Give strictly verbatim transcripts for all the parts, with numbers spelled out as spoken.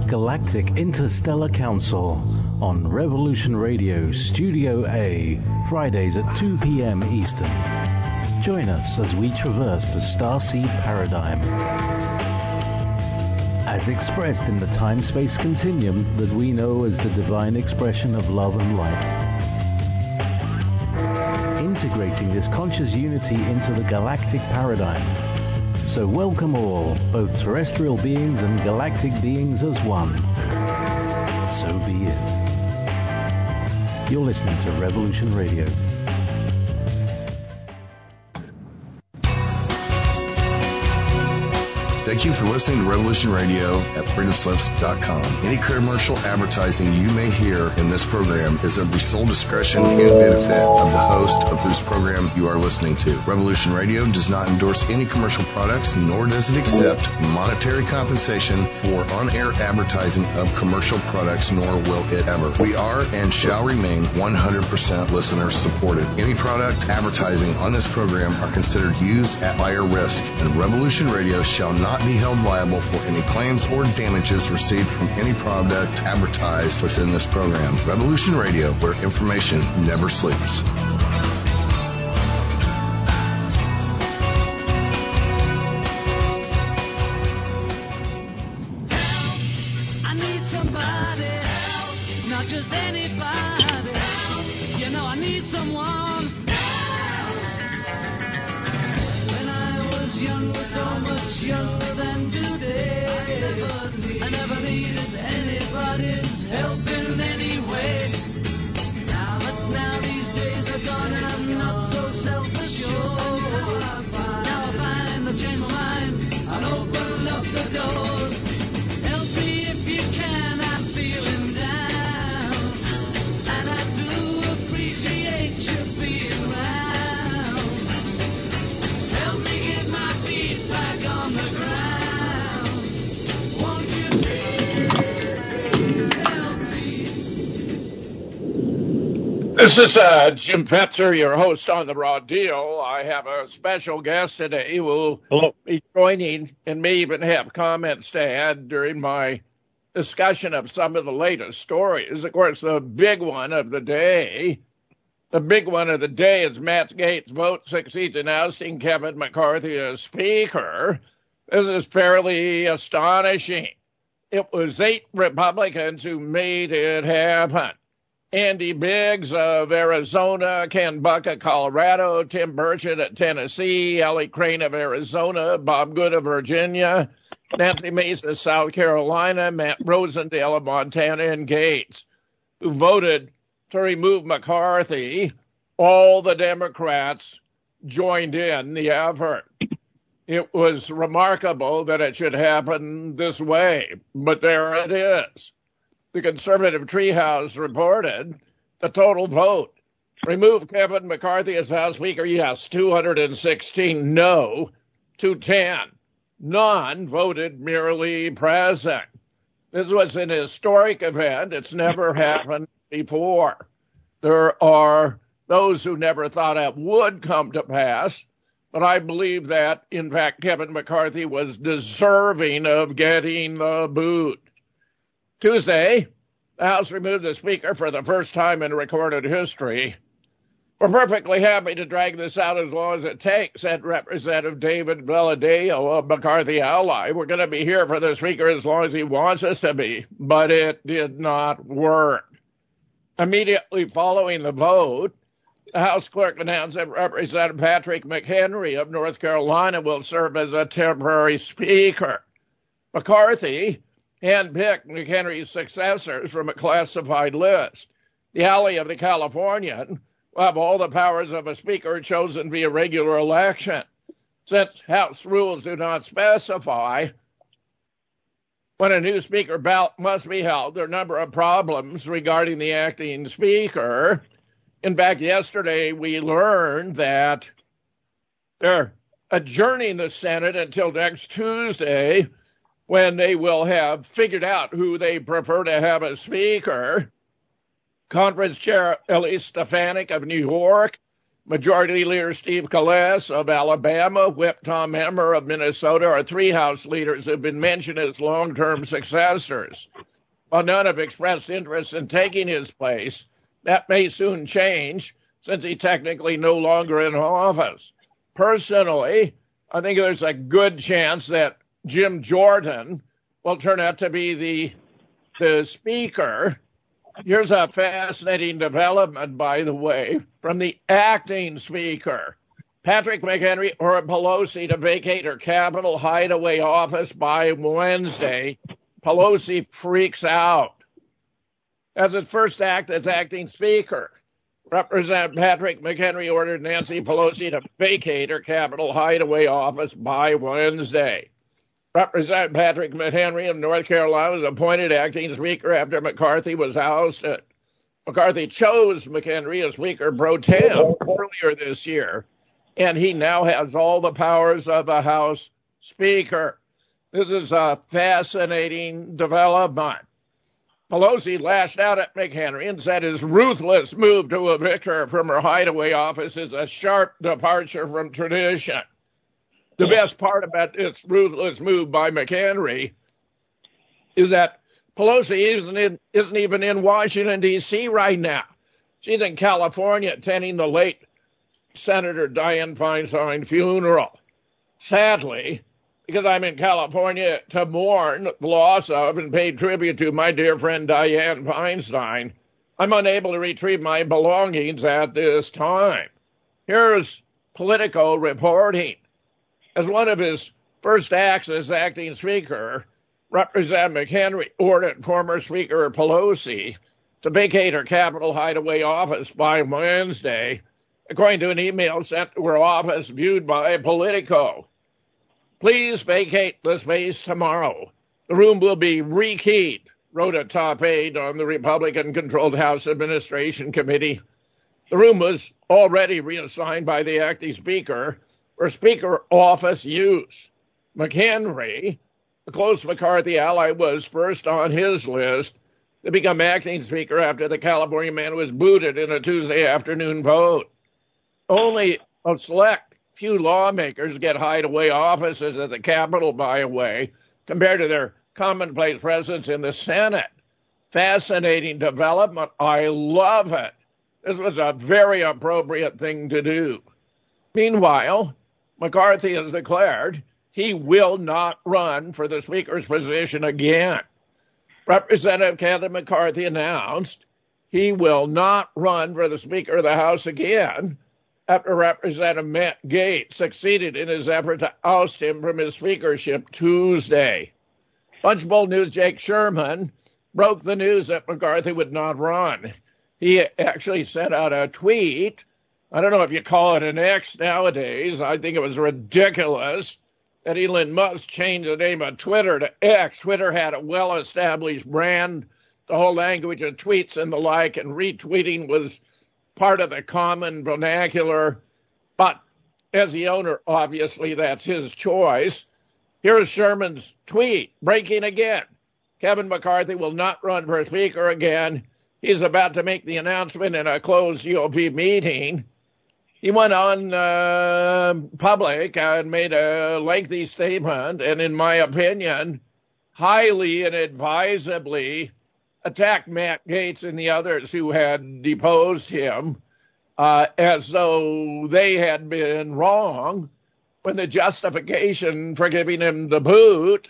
Galactic Interstellar Council on Revolution Radio Studio A, Fridays at two p.m. Eastern. Join us as we traverse the starseed paradigm, as expressed in the time-space continuum that we know as the divine expression of love and light. Integrating this conscious unity into the galactic paradigm. So welcome all, both terrestrial beings and galactic beings as one. So be it. You're listening to Revolution Radio. Thank you for listening to Revolution Radio at freedom slips dot com. Any commercial advertising you may hear in this program is of the sole discretion and benefit of the host of whose program you are listening to. Revolution Radio does not endorse any commercial products, nor does it accept monetary compensation for on-air advertising of commercial products, nor will it ever. We are and shall remain one hundred percent listener supported. Any product advertising on this program are considered used at buyer risk, and Revolution Radio shall not be held liable for any claims or damages received from any product advertised within this program. Revolution Radio, where information never sleeps. I need somebody help, not just anybody. You know I need someone. When I was younger, so much younger. I never needed anybody's help in any way. Now, but now these days are gone and I'm not so self-assured. Now I find I've changed my mind and open up the doors. Help me if you can, I'm feeling down. And I do appreciate you being around. Help me get my feet back on the ground. This is uh, Jim Fetzer, your host on The Raw Deal. I have a special guest today who will Hello. be joining and may even have comments to add during my discussion of some of the latest stories. Of course, the big one of the day, the big one of the day is Matt Gaetz' vote succeeds in ousting Kevin McCarthy as Speaker. This is fairly astonishing. It was eight Republicans who made it happen. Andy Biggs of Arizona, Ken Buck of Colorado, Tim Burchett of Tennessee, Ellie Crane of Arizona, Bob Good of Virginia, Nancy Mace of South Carolina, Matt Rosendale of Montana, and Gaetz, who voted to remove McCarthy. All the Democrats joined in the effort. It was remarkable that it should happen this way, but there it is. The conservative treehouse reported the total vote. Remove Kevin McCarthy as House Speaker, yes, two hundred sixteen, no, two hundred ten. None voted merely present. This was an historic event. It's never happened before. There are those who never thought it would come to pass, but I believe that, in fact, Kevin McCarthy was deserving of getting the boot. Tuesday, the House removed the Speaker for the first time in recorded history. We're perfectly happy to drag this out as long as it takes, said Representative David Valadao, a McCarthy ally. We're going to be here for the Speaker as long as he wants us to be, but it did not work. Immediately following the vote, the House clerk announced that Representative Patrick McHenry of North Carolina will serve as a temporary Speaker. McCarthy handpicked McHenry's successors from a classified list. The ally of the Californian will have all the powers of a speaker chosen via regular election. Since House rules do not specify when a new speaker ballot must be held, there are a number of problems regarding the acting speaker. In fact, yesterday we learned that they're adjourning the Senate until next Tuesday, when they will have figured out who they prefer to have as Speaker. Conference Chair Elise Stefanik of New York Majority Leader Steve Scalise of Alabama, Whip Tom Emmer of Minnesota are three House leaders who have been mentioned as long-term successors. While none have expressed interest in taking his place, that may soon change since he's technically no longer in office. Personally, I think there's a good chance that Jim Jordan will turn out to be the the speaker. Here's a fascinating development, by the way, from the acting speaker. Patrick McHenry ordered Pelosi to vacate her Capitol hideaway office by Wednesday. Pelosi freaks out. As its first act as acting speaker, Representative Patrick McHenry ordered Nancy Pelosi to vacate her Capitol hideaway office by Wednesday. Representative Patrick McHenry of North Carolina was appointed acting speaker after McCarthy was ousted. McCarthy chose McHenry as Speaker pro tem earlier this year, and he now has all the powers of a House Speaker. This is a fascinating development. Pelosi lashed out at McHenry and said his ruthless move to evict her from her hideaway office is a sharp departure from tradition. The best part about this ruthless move by McHenry is that Pelosi isn't, in, isn't even in Washington, D C right now. She's in California attending the late Senator Dianne Feinstein funeral. Sadly, because I'm in California to mourn the loss of and pay tribute to my dear friend Dianne Feinstein, I'm unable to retrieve my belongings at this time. Here's Politico reporting. As one of his first acts as acting speaker, Representative McHenry ordered former Speaker Pelosi to vacate her Capitol hideaway office by Wednesday, according to an email sent to her office viewed by Politico. Please vacate the space tomorrow. The room will be rekeyed, wrote a top aide on the Republican-controlled House Administration Committee. The room was already reassigned by the acting speaker for Speaker office use. McHenry, a close McCarthy ally, was first on his list to become acting speaker after the California man was booted in a Tuesday afternoon vote. Only a select few lawmakers get hideaway offices at the Capitol, by the way, compared to their commonplace presence in the Senate. Fascinating development. I love it. This was a very appropriate thing to do. Meanwhile, McCarthy has declared he will not run for the Speaker's position again. Representative Kevin McCarthy announced he will not run for the Speaker of the House again after Representative Matt Gaetz succeeded in his effort to oust him from his speakership Tuesday. Punchbowl News' Jake Sherman broke the news that McCarthy would not run. He actually sent out a tweet. I don't know if you call it an X nowadays. I think it was ridiculous that Elon Musk changed the name of Twitter to X. Twitter had a well-established brand, the whole language of tweets and the like, and retweeting was part of the common vernacular. But as the owner, obviously, that's his choice. Here's Sherman's tweet, breaking again. Kevin McCarthy will not run for Speaker again. He's about to make the announcement in a closed G O P meeting. He went on uh, public and made a lengthy statement, and in my opinion, highly inadvisably attacked Matt Gaetz and the others who had deposed him uh, as though they had been wrong, when the justification for giving him the boot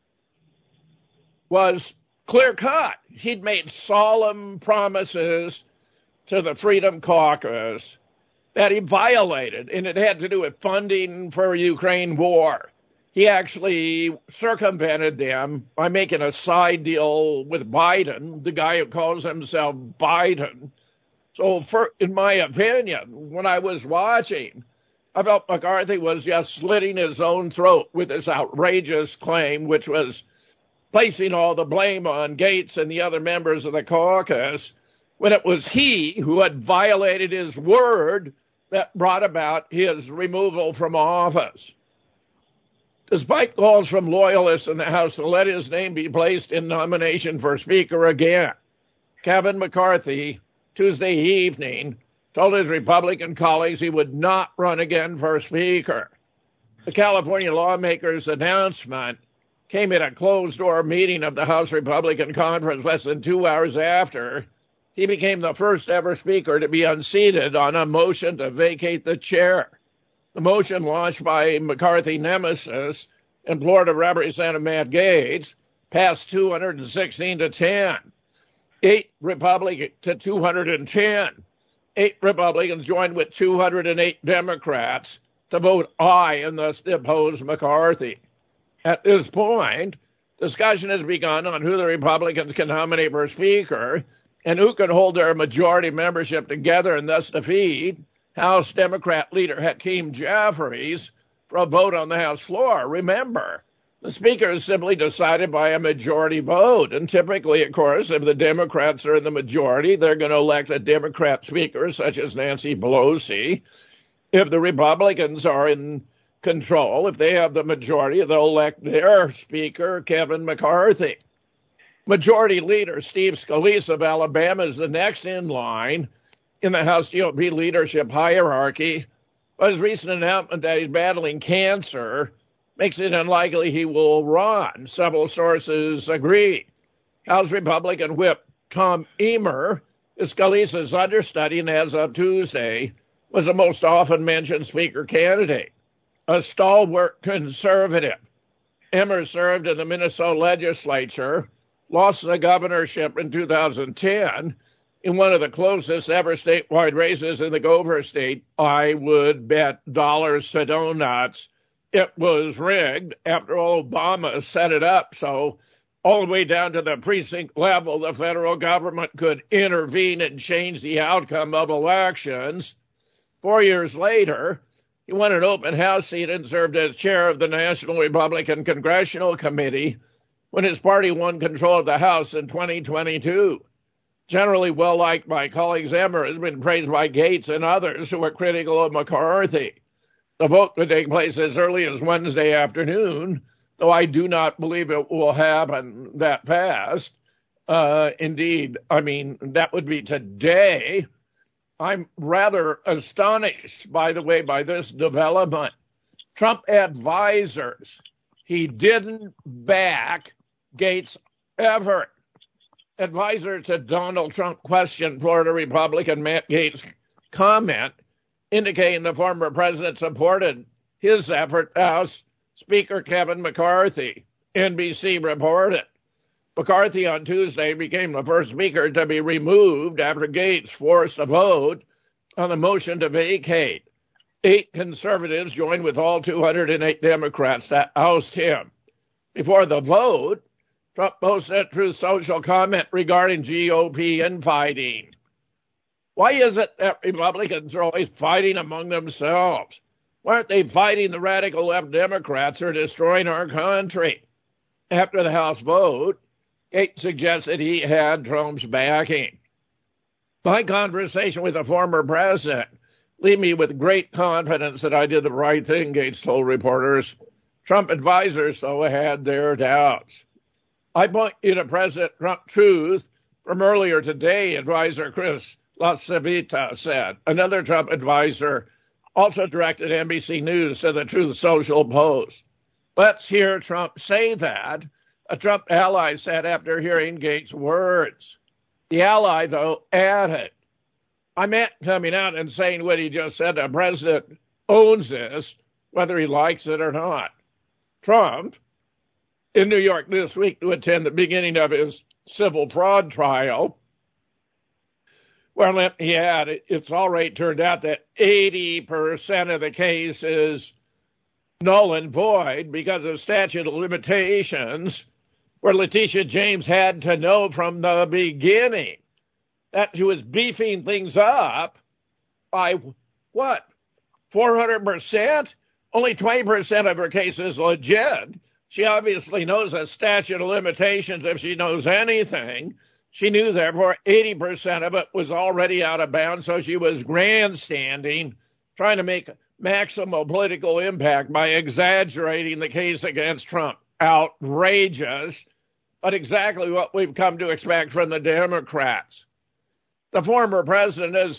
was clear-cut. He'd made solemn promises to the Freedom Caucus that he violated, and it had to do with funding for Ukraine war. He actually circumvented them by making a side deal with Biden, the guy who calls himself Biden. So, for, in my opinion, when I was watching, I felt McCarthy was just slitting his own throat with this outrageous claim, which was placing all the blame on Gaetz and the other members of the caucus, when it was he who had violated his word that brought about his removal from office. Despite calls from loyalists in the House to let his name be placed in nomination for Speaker again, Kevin McCarthy, Tuesday evening, told his Republican colleagues he would not run again for Speaker. The California lawmaker's announcement came at a closed-door meeting of the House Republican Conference less than two hours after he became the first ever Speaker to be unseated on a motion to vacate the chair. The motion, launched by McCarthy nemesis and Florida Representative Matt Gaetz, passed two hundred sixteen to ten. Eight Republicans to two hundred ten. Eight Republicans joined with two hundred eight Democrats to vote aye and thus depose McCarthy. At this point, discussion has begun on who the Republicans can nominate for Speaker and who can hold their majority membership together and thus defeat House Democrat leader Hakeem Jeffries for a vote on the House floor. Remember, the Speaker is simply decided by a majority vote. And typically, of course, if the Democrats are in the majority, they're going to elect a Democrat Speaker, such as Nancy Pelosi. If the Republicans are in control, if they have the majority, they'll elect their Speaker, Kevin McCarthy. Majority Leader Steve Scalise of Alabama is the next in line in the House G O P leadership hierarchy, but his recent announcement that he's battling cancer makes it unlikely he will run. Several sources agree. House Republican Whip Tom Emmer is Scalise's understudy, and as of Tuesday, was the most often mentioned Speaker candidate. A stalwart conservative, Emmer served in the Minnesota legislature, lost the governorship in two thousand ten, in one of the closest ever statewide races in the Gopher State. I would bet dollars to donuts it was rigged. After all, Obama set it up so all the way down to the precinct level, the federal government could intervene and change the outcome of elections. Four years later, he won an open House seat and served as chair of the National Republican Congressional Committee when his party won control of the House in twenty twenty-two. Generally well-liked by colleagues, Emmer has been praised by Gaetz and others who are critical of McCarthy. The vote could take place as early as Wednesday afternoon, though I do not believe it will happen that fast. Uh, indeed, I mean, that would be today. I'm rather astonished, by the way, by this development. Trump advisors, he didn't back Gaetz' effort. Advisor to Donald Trump questioned Florida Republican Matt Gaetz' comment, indicating the former president supported his effort. House Speaker Kevin McCarthy, N B C reported. McCarthy on Tuesday became the first speaker to be removed after Gaetz forced a vote on the motion to vacate. Eight conservatives joined with all two hundred eight Democrats to oust him. Before the vote, Trump posted a Truth Social comment regarding G O P infighting. Why is it that Republicans are always fighting among themselves? Why aren't they fighting the radical left Democrats who are destroying our country? After the House vote, Gaetz suggested he had Trump's backing. My conversation with the former president leave me with great confidence that I did the right thing, Gaetz told reporters. Trump advisors, though, had their doubts. I point you to President Trump Truth from earlier today, advisor Chris LaCivita said. Another Trump advisor also directed N B C News to the Truth Social post. Let's hear Trump say that, a Trump ally said after hearing Gaetz' words. The ally, though, added, I meant coming out and saying what he just said. The president owns this, whether he likes it or not. Trump, in New York this week to attend the beginning of his civil fraud trial, well, let me add, it's already turned out that eighty percent of the case is null and void because of statute of limitations, where Letitia James had to know from the beginning that she was beefing things up by, what, four hundred percent? Only twenty percent of her case is legit. She obviously knows a statute of limitations if she knows anything. She knew, therefore, eighty percent of it was already out of bounds, so she was grandstanding, trying to make maximal political impact by exaggerating the case against Trump. Outrageous, but exactly what we've come to expect from the Democrats. The former president has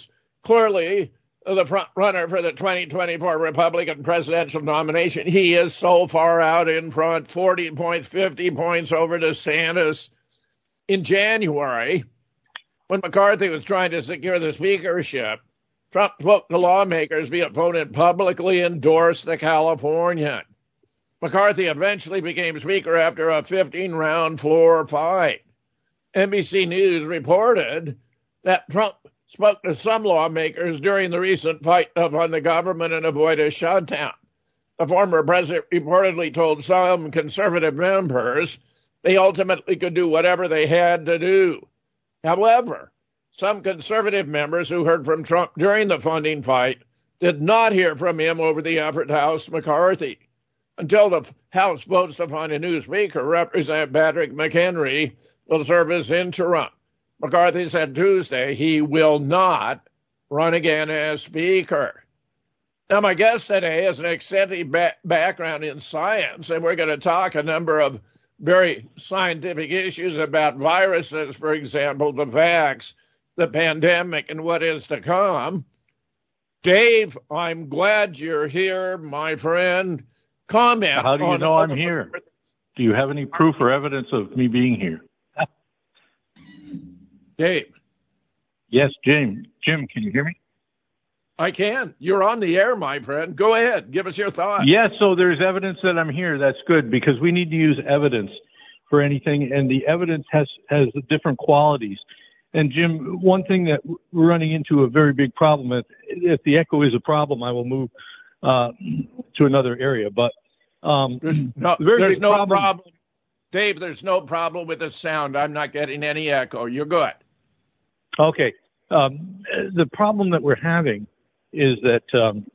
clearly the front runner for the twenty twenty-four Republican presidential nomination. He is so far out in front, forty points, fifty points over DeSantis. In January, when McCarthy was trying to secure the speakership, Trump spoke to lawmakers via phone and publicly endorsed the Californian. McCarthy eventually became speaker after a fifteen-round floor fight. N B C News reported that Trump spoke to some lawmakers during the recent fight on the government and avoid a shutdown. The former president reportedly told some conservative members they ultimately could do whatever they had to do. However, some conservative members who heard from Trump during the funding fight did not hear from him over the effort to oust McCarthy. Until the House votes to find a new speaker, Representative Patrick McHenry will serve as interim. McCarthy said Tuesday he will not run again as Speaker. Now, my guest today has an extensive ba- background in science, and we're going to talk a number of very scientific issues about viruses, for example, the vax, the pandemic, and what is to come. Dave, I'm glad you're here, my friend. Comment. How do you on know I'm here? Do you have any proof or evidence of me being here? Dave. Yes, Jim. Jim, can you hear me? I can. You're on the air, my friend. Go ahead. Give us your thoughts. Yes, so there's evidence that I'm here. That's good because we need to use evidence for anything, and the evidence has, has different qualities. And, Jim, one thing that we're running into a very big problem, if, if the echo is a problem, I will move uh, to another area. But um, there's no, there's no problem. problem. Dave, there's no problem with the sound. I'm not getting any echo. You're good. Okay. Um, the problem that we're having is that um,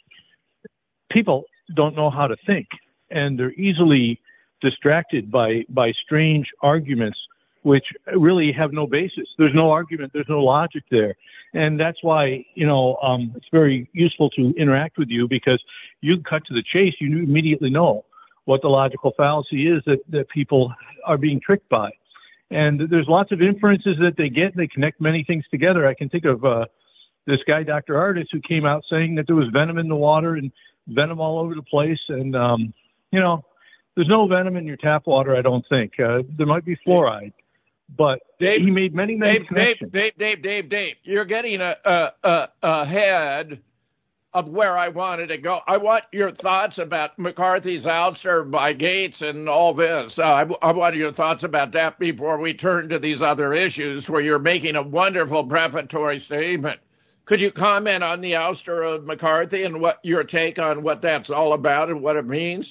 people don't know how to think, and they're easily distracted by, by strange arguments which really have no basis. There's no argument. There's no logic there. And that's why, you know, um, it's very useful to interact with you because you cut to the chase. You immediately know what the logical fallacy is that, that people are being tricked by. And there's lots of inferences that they get. They connect many things together. I can think of uh, this guy, Doctor Ardis, who came out saying that there was venom in the water and venom all over the place. And, um, you know, there's no venom in your tap water, I don't think. Uh, there might be fluoride. But Dave, he made many, many Dave, connections. Dave, Dave, Dave, Dave, Dave, you're getting a, a, a, ahead of where I wanted to go. I want your thoughts about McCarthy's ouster by Gates and all this. Uh, I, I want your thoughts about that before we turn to these other issues where you're making a wonderful prefatory statement. Could you comment on the ouster of McCarthy and what your take on what that's all about and what it means?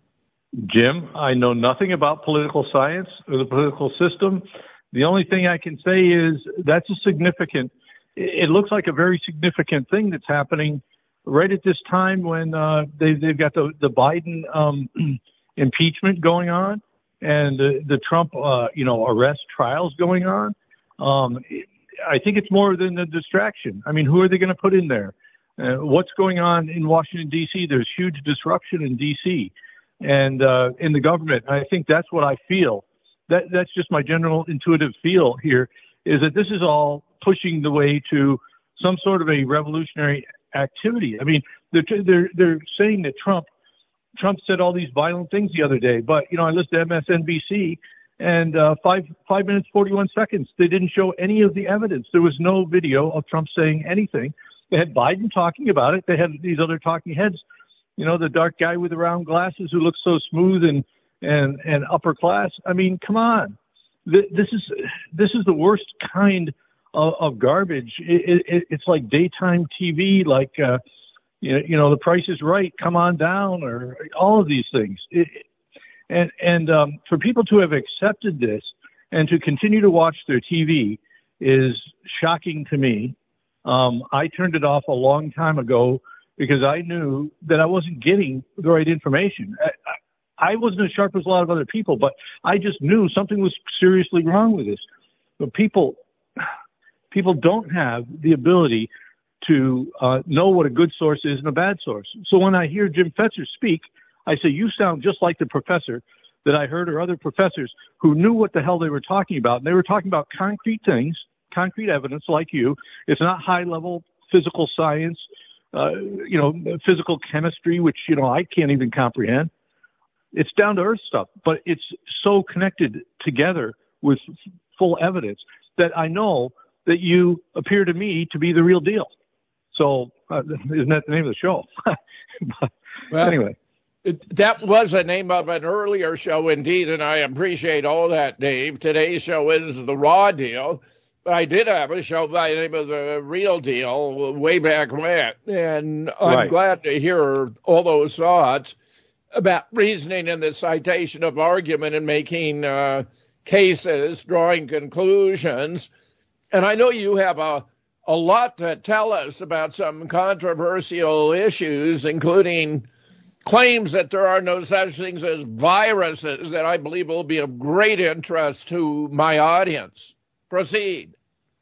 Jim, I know nothing about political science or the political system. The only thing I can say is that's a significant, it looks like a very significant thing that's happening right at this time when uh, they, they've got the, the Biden um, impeachment going on and the, the Trump, uh, you know, arrest trials going on. Um, I think it's more than a distraction. I mean, who are they going to put in there? Uh, what's going on in Washington, D C? There's huge disruption in D C and uh, in the government. I think that's what I feel. That that's just my general intuitive feel here, is that this is all pushing the way to some sort of a revolutionary activity. I mean, they're they're they're saying that Trump Trump said all these violent things the other day, but you know, I listened to M S N B C and uh, five five minutes forty-one seconds. They didn't show any of the evidence. There was no video of Trump saying anything. They had Biden talking about it. They had these other talking heads. You know, the dark guy with the round glasses who looks so smooth and and and upper class. I mean, come on, this is this is the worst kind of, of garbage. It, it, it's like daytime T V, like uh, you know, you know, The Price is Right, Come On Down, or all of these things. It, and and um, for people to have accepted this and to continue to watch their T V is shocking to me. Um, I turned it off a long time ago because I knew that I wasn't getting the right information. I, I wasn't as sharp as a lot of other people, but I just knew something was seriously wrong with this. But people, people don't have the ability to uh, know what a good source is and a bad source. So when I hear Jim Fetzer speak, I say, you sound just like the professor that I heard or other professors who knew what the hell they were talking about. And they were talking about concrete things, concrete evidence like you. It's not high-level physical science, uh, you know, physical chemistry, which, you know, I can't even comprehend. It's down to earth stuff, but it's so connected together with full evidence that I know that you appear to me to be the real deal. So uh, isn't that the name of the show? But well, anyway. It, that was the name of an earlier show indeed, and I appreciate all that, Dave. Today's show is The Raw Deal. I did have a show by the name of The Real Deal way back when, and I'm right. glad to hear all those thoughts about reasoning in the citation of argument and making uh, cases, drawing conclusions. And I know you have a, a lot to tell us about some controversial issues, including claims that there are no such things as viruses that I believe will be of great interest to my audience. Proceed.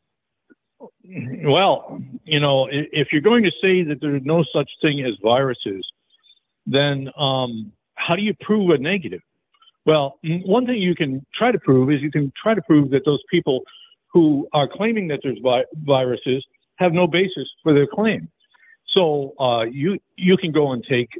Well, you know, if you're going to say that there's no such thing as viruses, then um, how do you prove a negative? Well, one thing you can try to prove is you can try to prove that those people who are claiming that there's vi- viruses have no basis for their claim. So uh, you you can go and take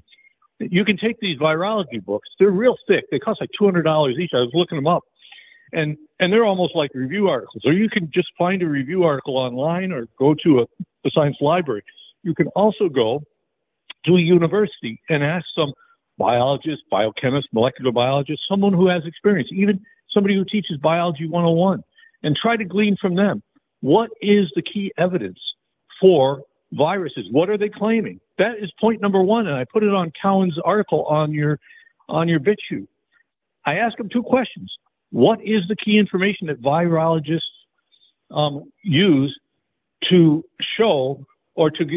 you can take these virology books. They're real thick. They cost like two hundred dollars each. I was looking them up, and and they're almost like review articles. Or you can just find a review article online or go to a, a science library. You can also go to a university and ask some biologist, biochemist, molecular biologist, someone who has experience, even somebody who teaches biology one oh one, and try to glean from them. What is the key evidence for viruses? What are they claiming? That is point number one, and I put it on Cowan's article on your on your BitChute. I ask them two questions. What is the key information that virologists um, use to show or to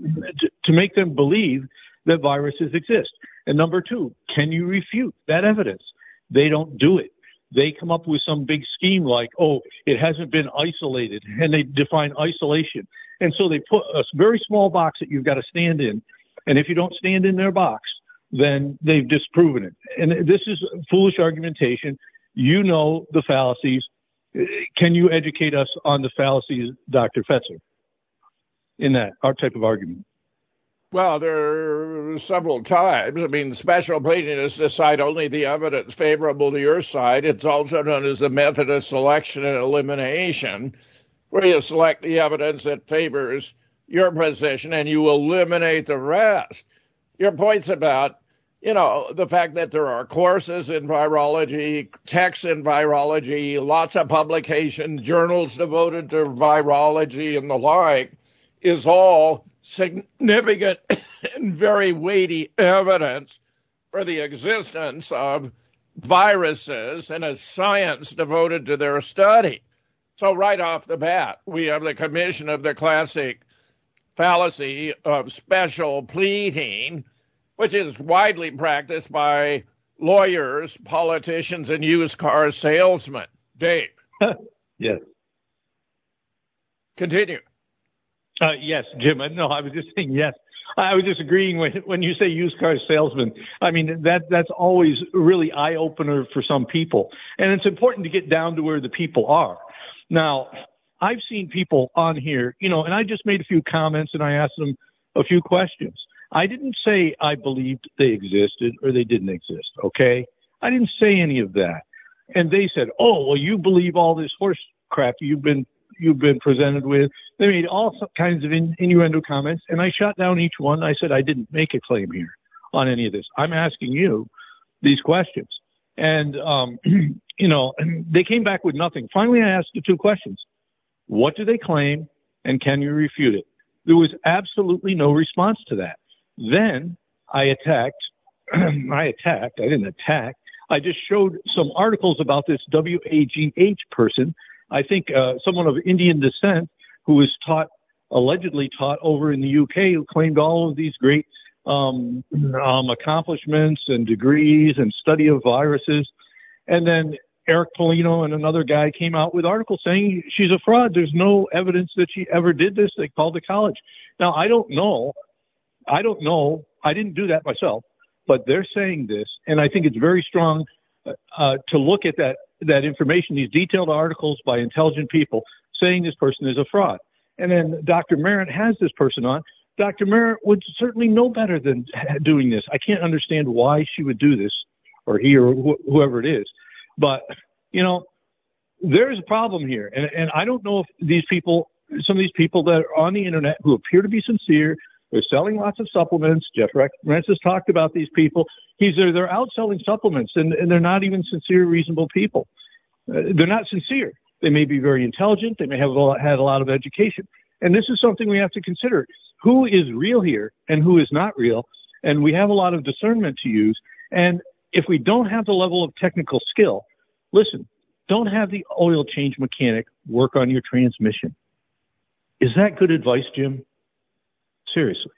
to make them believe that viruses exist? And number two, can you refute that evidence? They don't do it. They come up with some big scheme like, oh, it hasn't been isolated, and they define isolation. And so they put a very small box that you've got to stand in. And if you don't stand in their box, then they've disproven it. And this is foolish argumentation. You know the fallacies. Can you educate us on the fallacies, Doctor Fetzer, in that our type of argument? Well, there are several types. I mean, special pleading decide only the evidence favorable to your side. It's also known as the method of selection and elimination, where you select the evidence that favors your position and you eliminate the rest. Your point's about, you know, the fact that there are courses in virology, texts in virology, lots of publications, journals devoted to virology and the like, is all significant and very weighty evidence for the existence of viruses and a science devoted to their study. So right off the bat, we have the commission of the classic fallacy of special pleading, which is widely practiced by lawyers, politicians, and used car salesmen. Dave. Yes. Continue. Uh, yes, Jim. No, I was just saying yes. I was just agreeing when, when you say used car salesman. I mean, that that's always a really eye-opener for some people. And it's important to get down to where the people are. Now, I've seen people on here, you know, and I just made a few comments and I asked them a few questions. I didn't say I believed they existed or they didn't exist, okay? I didn't say any of that. And they said, oh, well, you believe all this horse crap you've been you've been presented with. They made all kinds of in, innuendo comments, and I shot down each one. I said I didn't make a claim here on any of this. I'm asking you these questions. And, um, you know, they came back with nothing. Finally, I asked the two questions. What do they claim, and can you refute it? There was absolutely no response to that. Then I attacked. I attacked. I didn't attack. I just showed some articles about this W A G H person. I think uh, someone of Indian descent who was taught, allegedly taught over in the U K, who claimed all of these great um, um, accomplishments and degrees and study of viruses. And then Eric Polino and another guy came out with articles saying she's a fraud. There's no evidence that she ever did this. They called the college. Now, I don't know. I don't know. I didn't do that myself, but they're saying this. And I think it's very strong uh, to look at that that information, these detailed articles by intelligent people saying this person is a fraud. and then Doctor Merritt has this person on. Doctor Merritt would certainly know better than doing this. I can't understand why she would do this, or he, or wh- whoever it is. But, you know, there's a problem here. And, and I don't know if these people, some of these people that are on the internet who appear to be sincere, they're selling lots of supplements. Jeff Rense has talked about these people. He's they're, they're out selling supplements, and, and they're not even sincere, reasonable people. Uh, they're not sincere. They may be very intelligent. They may have a lot, had a lot of education. And this is something we have to consider. Who is real here and who is not real? And we have a lot of discernment to use. And if we don't have the level of technical skill, listen, don't have the oil change mechanic work on your transmission. Is that good advice, Jim? Seriously.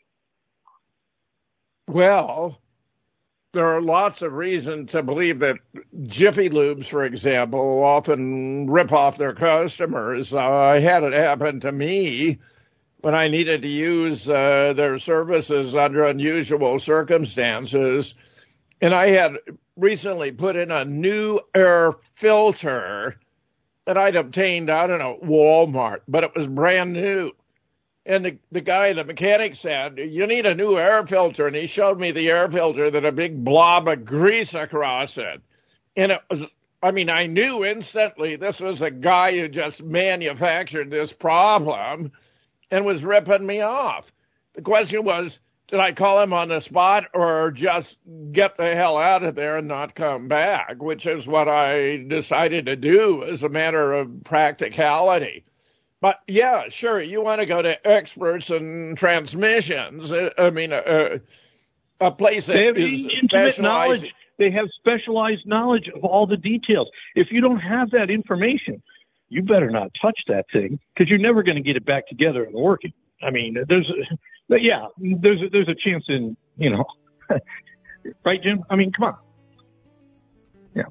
Well, there are lots of reasons to believe that Jiffy Lubes, for example, often rip off their customers. Uh, I had it happen to me when I needed to use uh, their services under unusual circumstances. And I had recently put in a new air filter that I'd obtained, I don't know, Walmart, but it was brand new. And the, the guy, the mechanic said, you need a new air filter. And he showed me the air filter that had a big blob of grease across it. And it was, I mean, I knew instantly this was a guy who just manufactured this problem and was ripping me off. The question was, did I call him on the spot or just get the hell out of there and not come back, which is what I decided to do as a matter of practicality. But, yeah, sure, you want to go to experts in transmissions. I mean, a, a place that they have is intimate knowledge. They have specialized knowledge of all the details. If you don't have that information, you better not touch that thing because you're never going to get it back together and working. I mean, there's, a, yeah, there's a, there's a chance in, you know, right, Jim? I mean, come on. Yeah.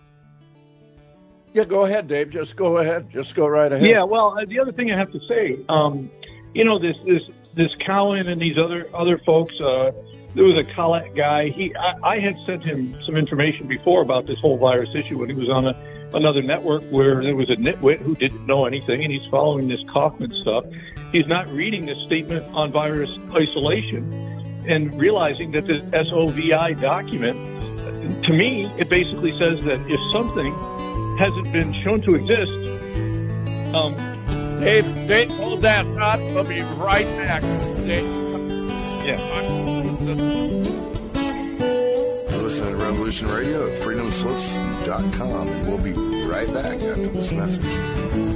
Yeah, go ahead, Dave. Just go ahead. Just go right ahead. Yeah, well, the other thing I have to say, um, you know, this this this Colin and these other other folks. Uh, there was a Colette guy. He, I, I had sent him some information before about this whole virus issue when he was on a, another network where there was a nitwit who didn't know anything, and he's following this Kaufman stuff. He's not reading this statement on virus isolation and realizing that this S O V I document, to me, it basically says that if something hasn't been shown to exist, um, Dave, Dave, hold that thought. We'll be right back. Dave. Yeah. Listen to Revolution Radio at freedom slips dot com, and we'll be right back after this message.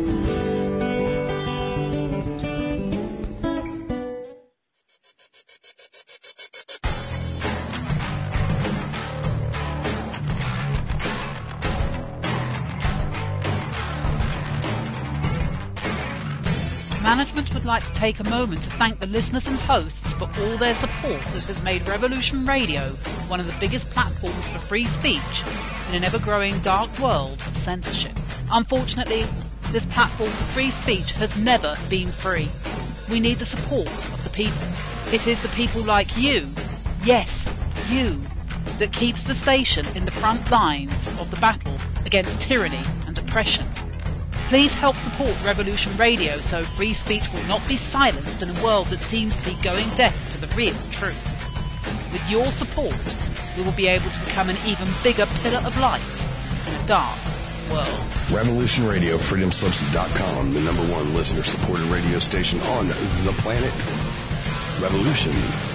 Management would like to take a moment to thank the listeners and hosts for all their support that has made Revolution Radio one of the biggest platforms for free speech in an ever-growing dark world of censorship. Unfortunately, this platform for free speech has never been free. We need the support of the people. It is the people like you, yes, you, that keeps the station in the front lines of the battle against tyranny and oppression. Please help support Revolution Radio so free speech will not be silenced in a world that seems to be going deaf to the real truth. With your support, we will be able to become an even bigger pillar of light in a dark world. Revolution Radio, freedom slips dot com, the number one listener-supported radio station on the planet. Revolution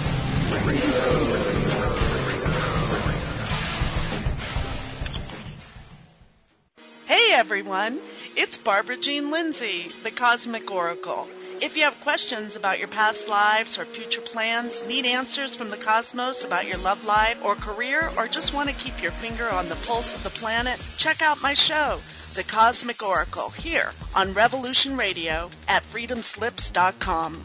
Radio. Hey everyone, it's Barbara Jean Lindsay, the Cosmic Oracle. If you have questions about your past lives or future plans, need answers from the cosmos about your love life or career, or just want to keep your finger on the pulse of the planet, check out my show, The Cosmic Oracle, here on Revolution Radio at freedom slips dot com.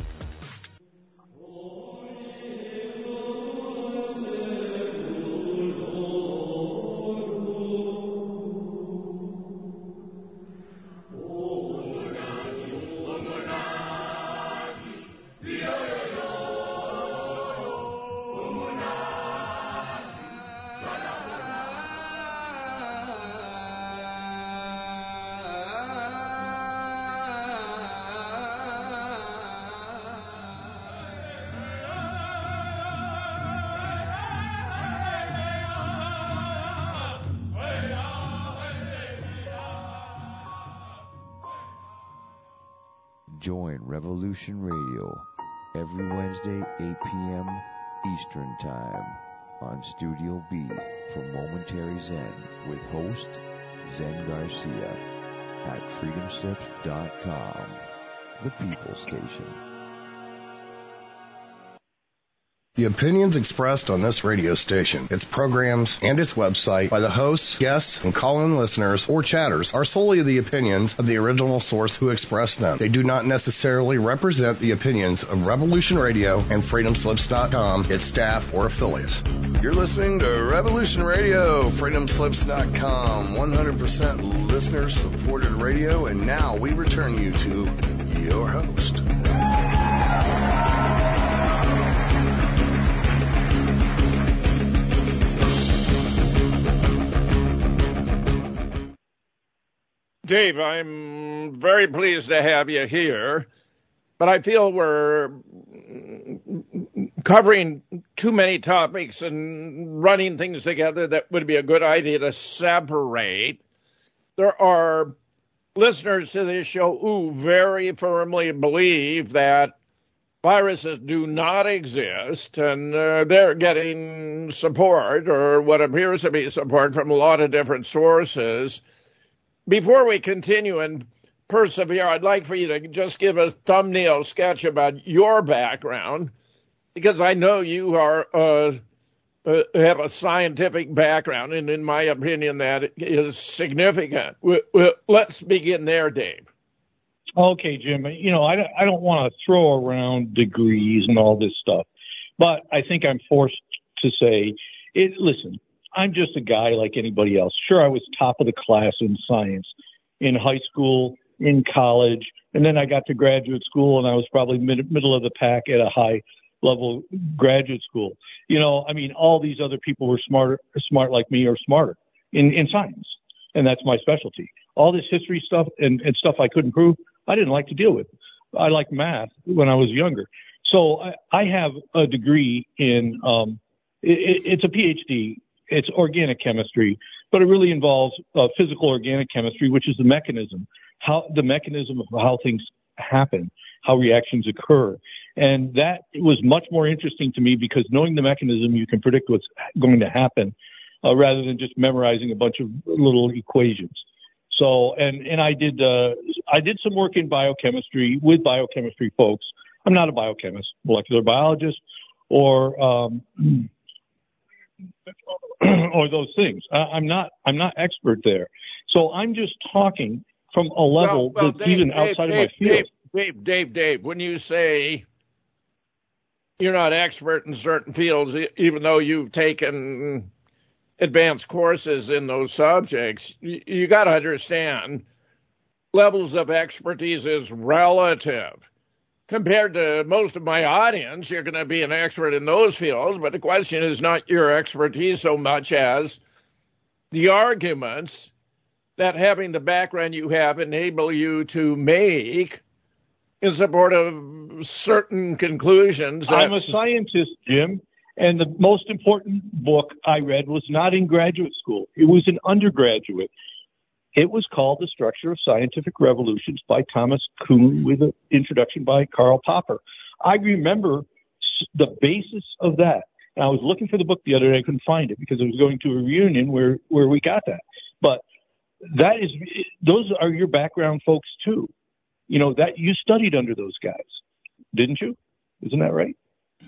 Join Revolution Radio every Wednesday, eight p.m. Eastern Time on Studio B for Momentary Zen with host Zen Garcia at freedom slips dot com, the People Station. The opinions expressed on this radio station, its programs, and its website by the hosts, guests, and call-in listeners or chatters are solely the opinions of the original source who expressed them. They do not necessarily represent the opinions of Revolution Radio and freedom slips dot com, its staff, or affiliates. You're listening to Revolution Radio, freedom slips dot com, one hundred percent listener-supported radio, and now we return you to your host. Dave, I'm very pleased to have you here, but I feel we're covering too many topics and running things together that would be a good idea to separate. There are listeners to this show who very firmly believe that viruses do not exist, and uh, they're getting support, or what appears to be support, from a lot of different sources. Before we continue and persevere, I'd like for you to just give a thumbnail sketch about your background, because I know you are uh, uh, have a scientific background, and in my opinion, that is significant. We, we, let's begin there, Dave. Okay, Jim. You know, I don't, I don't want to throw around degrees and all this stuff, but I think I'm forced to say, it. listen, I'm just a guy like anybody else. Sure, I was top of the class in science in high school, in college, and then I got to graduate school, and I was probably mid- middle of the pack at a high-level graduate school. You know, I mean, all these other people were smarter, smart like me or smarter in, in science, and that's my specialty. All this history stuff and, and stuff I couldn't prove, I didn't like to deal with. I liked math when I was younger. So I, I have a degree in um, – it, it's a P H D. It's organic chemistry, but it really involves uh, physical organic chemistry, which is the mechanism, how the mechanism of how things happen, how reactions occur. And that was much more interesting to me because knowing the mechanism, you can predict what's going to happen uh, rather than just memorizing a bunch of little equations. So, and, and I did, uh, I did some work in biochemistry with biochemistry folks. I'm not a biochemist, molecular biologist, or, um, or those things. I, I'm not. I'm not expert there. So I'm just talking from a level well, well, that's Dave, even Dave, outside Dave, of my field. Dave, Dave, Dave, Dave, when you say you're not expert in certain fields, even though you've taken advanced courses in those subjects, you, you got to understand levels of expertise is relative. Compared to most of my audience, you're going to be an expert in those fields, but the question is not your expertise so much as the arguments that having the background you have enable you to make in support of certain conclusions. I'm a scientist, Jim, and the most important book I read was not in graduate school. It was an undergraduate. It was called The Structure of Scientific Revolutions by Thomas Kuhn with an introduction by Karl Popper. I remember the basis of that. And I was looking for the book the other day. I couldn't find it because I was going to a reunion where, where we got that. But that is, those are your background folks too. You know, that you studied under those guys, didn't you? Isn't that right?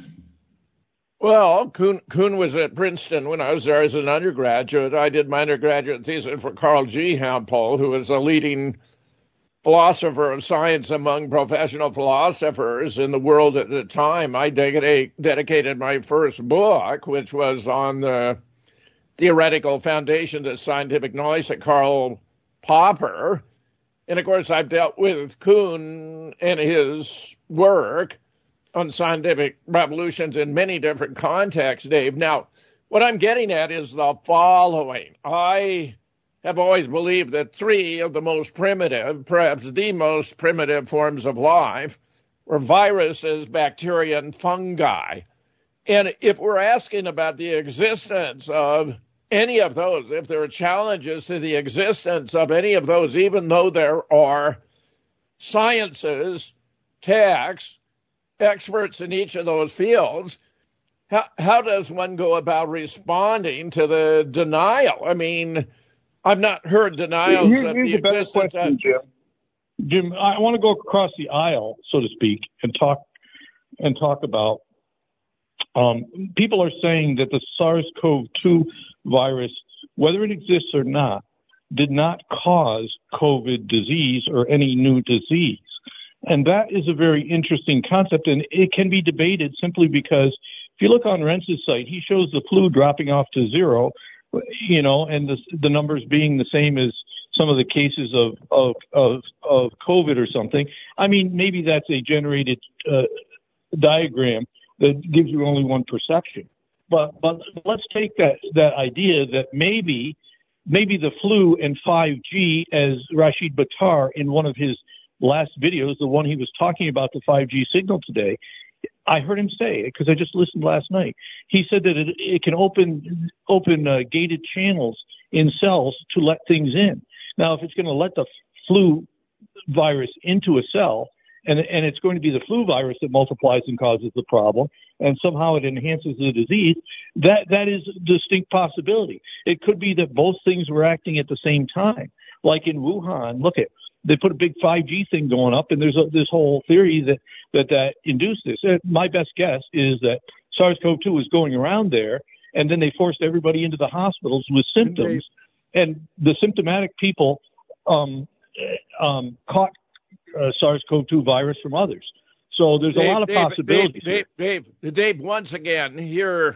Well, Kuhn, Kuhn was at Princeton when I was there as an undergraduate. I did my undergraduate thesis for Carl G. Hampel, who was a leading philosopher of science among professional philosophers in the world at the time. I dedicate, dedicated my first book, which was on the theoretical foundations of scientific knowledge, to Karl Popper. And, of course, I've dealt with Kuhn and his work on scientific revolutions in many different contexts, Dave. Now, what I'm getting at is the following. I have always believed that three of the most primitive, perhaps the most primitive forms of life were viruses, bacteria, and fungi. And if we're asking about the existence of any of those, if there are challenges to the existence of any of those, even though there are sciences techs, experts in each of those fields. How, how does one go about responding to the denial? I mean, I've not heard denials Here, of here's the a better existence question, of... Jim. Jim, I want to go across the aisle, so to speak, and talk and talk about. Um, people are saying that the SARS-C o V two virus, whether it exists or not, did not cause COVID disease or any new disease. And that is a very interesting concept, and it can be debated simply because if you look on Rentz's site, he shows the flu dropping off to zero, you know, and the, the numbers being the same as some of the cases of, of, of, of COVID or something. I mean, maybe that's a generated uh, diagram that gives you only one perception. But but let's take that, that idea that maybe maybe the flu and five G, as Rashid Buttar in one of his last videos, the one he was talking about the five G signal today, I heard him say, because I just listened last night, he said that it, it can open open uh, gated channels in cells to let things in. Now, if it's going to let the flu virus into a cell, and, and it's going to be the flu virus that multiplies and causes the problem, and somehow it enhances the disease, that, that is a distinct possibility. It could be that both things were acting at the same time. Like in Wuhan, look at, they put a big five G thing going up, and there's a, this whole theory that, that that induced this. Uh, my best guess is that SARS-C o V two was going around there, and then they forced everybody into the hospitals with symptoms. And the symptomatic people um, um, caught uh, SARS-C o V two virus from others. So there's Dave, a lot of Dave, possibilities. Dave, Dave, Dave, Dave, once again, here,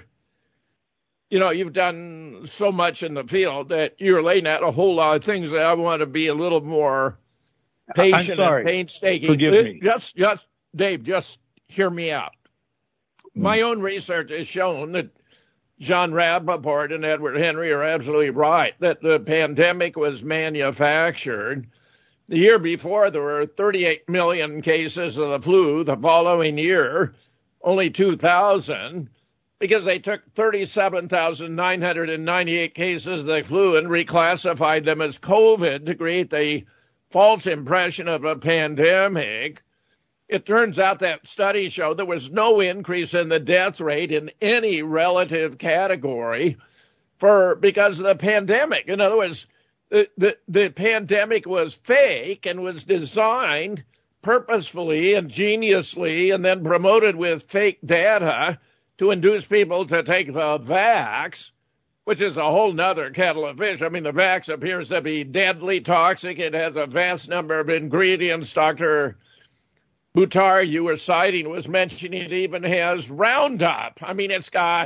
you know, you've done so much in the field that you're laying out a whole lot of things that I want to be a little more patient and painstaking. Forgive me. Just, just, Dave, just hear me out. Mm. My own research has shown that John Rappaport and Edward Henry are absolutely right, that the pandemic was manufactured. The year before, there were thirty-eight million cases of the flu. The following year, only two thousand, because they took thirty-seven thousand nine hundred ninety-eight cases of the flu and reclassified them as COVID to create the false impression of a pandemic. It turns out that study showed there was no increase in the death rate in any relative category for because of the pandemic. In other words, the, the, the pandemic was fake and was designed purposefully, ingeniously, and then promoted with fake data to induce people to take the vax, which is a whole nother kettle of fish. I mean, the vax appears to be deadly toxic. It has a vast number of ingredients. Doctor Buttar, you were citing, was mentioning it even has Roundup. I mean, it's got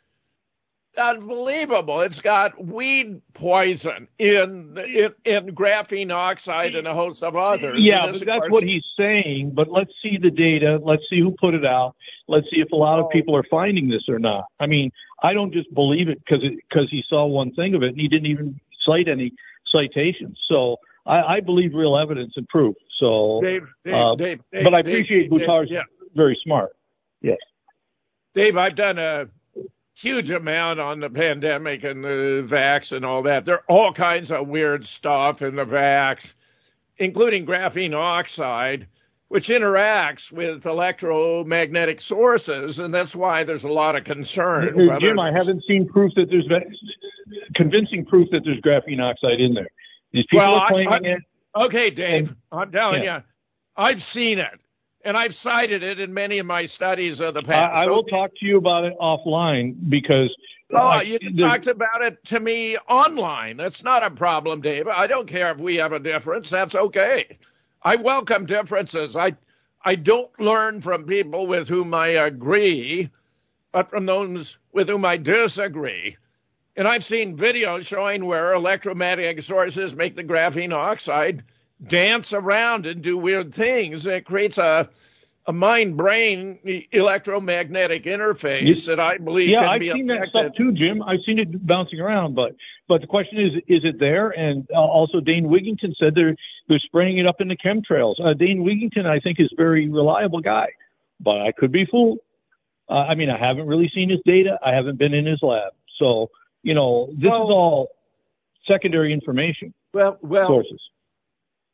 unbelievable. It's got weed poison in in, in graphene oxide and a host of others. Yeah, but that's what he's saying. But let's see the data. Let's see who put it out. Let's see if a lot of people are finding this or not. I mean, I don't just believe it because because he saw one thing of it and he didn't even cite any citations. So I, I believe real evidence and proof. So, Dave, Dave, uh, Dave, Dave, but I Dave, appreciate Dave, Buttar's yeah. very smart. Yes, Dave, I've done a huge amount on the pandemic and the vax and all that. There are all kinds of weird stuff in the vax, including graphene oxide, which interacts with electromagnetic sources, and that's why there's a lot of concern. Uh, Jim, I haven't seen proof that there's convincing proof that there's graphene oxide in there. These people well, are claiming I, I, it. Okay, Dave, and, I'm telling yeah. you, I've seen it, and I've cited it in many of my studies of the past. I, I will talk to you about it offline because... Oh, I, you talked about it to me online. That's not a problem, Dave. I don't care if we have a difference. That's okay. I welcome differences. I, I don't learn from people with whom I agree, but from those with whom I disagree. And I've seen videos showing where electromagnetic sources make the graphene oxide dance around and do weird things. It creates a, a mind-brain electromagnetic interface you, that I believe yeah, can I've be seen affected. that stuff too, Jim. I've seen it bouncing around, but but the question is, is it there? And uh, also Dane Wigington said they're they're spraying it up in the chemtrails. Uh, Dane Wigington, I think, is a very reliable guy, but I could be fooled. Uh, I mean, I haven't really seen his data. I haven't been in his lab, so. You know, this well, is all secondary information well, well, sources.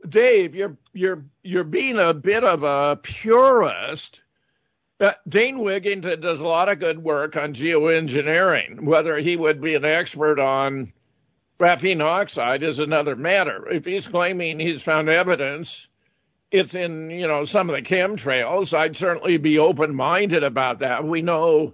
Dave, you're you're you're being a bit of a purist. Uh, Dane Wigington does a lot of good work on geoengineering. Whether he would be an expert on graphene oxide is another matter. If he's claiming he's found evidence, it's in, you know, some of the chemtrails, I'd certainly be open-minded about that. We know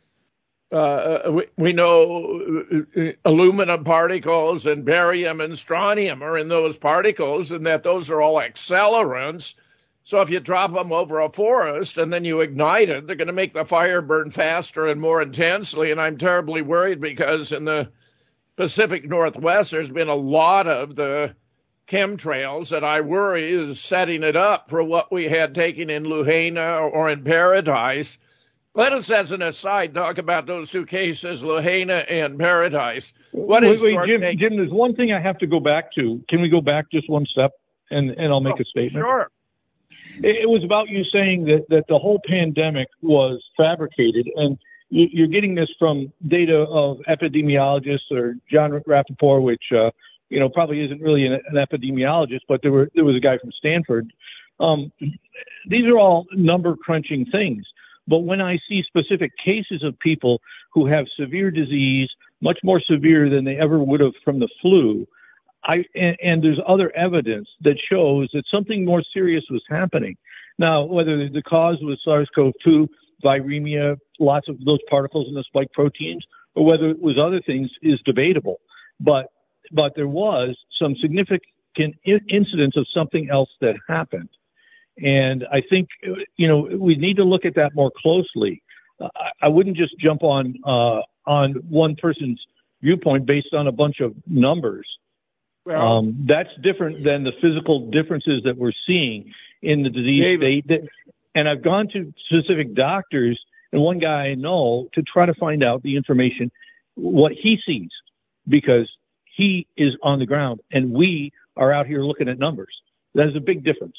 uh, we, we know aluminum particles and barium and strontium are in those particles, and that those are all accelerants. So if you drop them over a forest and then you ignite it, they're going to make the fire burn faster and more intensely. And I'm terribly worried because in the Pacific Northwest, there's been a lot of the chemtrails that I worry is setting it up for what we had taken in Lahaina or in Paradise. Let us, as an aside, talk about those two cases, Lahaina and Paradise. What wait, is wait, Jim, take- Jim, there's one thing I have to go back to. Can we go back just one step, and, and I'll make oh, a statement? Sure. It, it was about you saying that, that the whole pandemic was fabricated, and you, you're getting this from data of epidemiologists or John Rappaport, which uh, you know probably isn't really an, an epidemiologist, but there were there was a guy from Stanford. Um, these are all number crunching things. But when I see specific cases of people who have severe disease, much more severe than they ever would have from the flu, I and, and there's other evidence that shows that something more serious was happening. Now, whether the cause was SARS-CoV two, viremia, lots of those particles in the spike proteins, or whether it was other things is debatable. But but there was some significant in- incidence of something else that happened. And I think, you know, we need to look at that more closely. Uh, I wouldn't just jump on uh, on one person's viewpoint based on a bunch of numbers. Well, um, that's different than the physical differences that we're seeing in the disease David. state. And I've gone to specific doctors and one guy I know to try to find out the information, what he sees, because he is on the ground and we are out here looking at numbers. There's a big difference.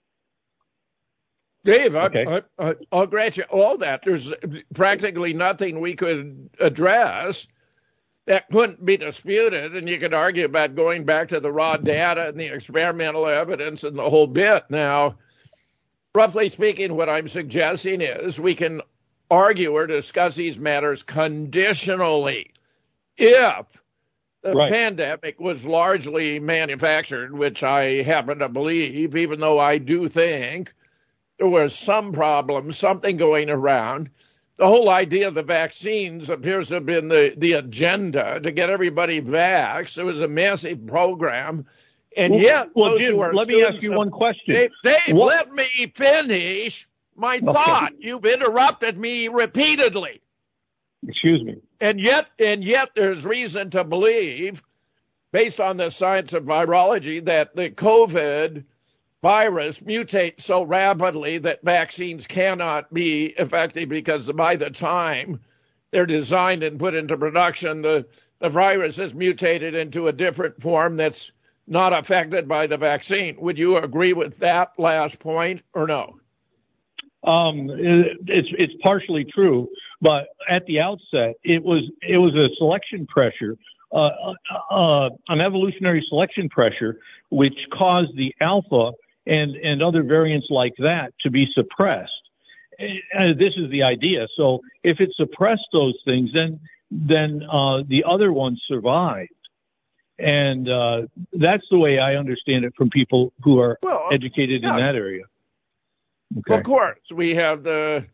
Dave, I, Okay. I, I, I'll grant you all that. There's practically nothing we could address that couldn't be disputed, and you could argue about going back to the raw data and the experimental evidence and the whole bit. Now, roughly speaking, what I'm suggesting is we can argue or discuss these matters conditionally. If the Right. pandemic was largely manufactured, which I happen to believe, even though I do think there was some problem, something going around. The whole idea of the vaccines appears to have been the, the agenda to get everybody vaxxed. It was a massive program. And Well, yet, well, those Jim, who are let me ask students you of- one question. Dave, Dave What- let me finish my thought. You've interrupted me repeatedly. Excuse me. And yet, and yet there's reason to believe, based on the science of virology, that the COVID virus mutates so rapidly that vaccines cannot be effective because by the time they're designed and put into production, the, the virus is mutated into a different form that's not affected by the vaccine. Would you agree with that last point or no? Um, it, it's it's partially true, but at the outset, it was it was a selection pressure, uh, uh, an evolutionary selection pressure, which caused the alpha and and other variants like that to be suppressed. And this is the idea. So if it suppressed those things, then then uh, the other ones survived. And uh, that's the way I understand it from people who are Well, educated yeah. in that area. Okay. Well, of course, we have the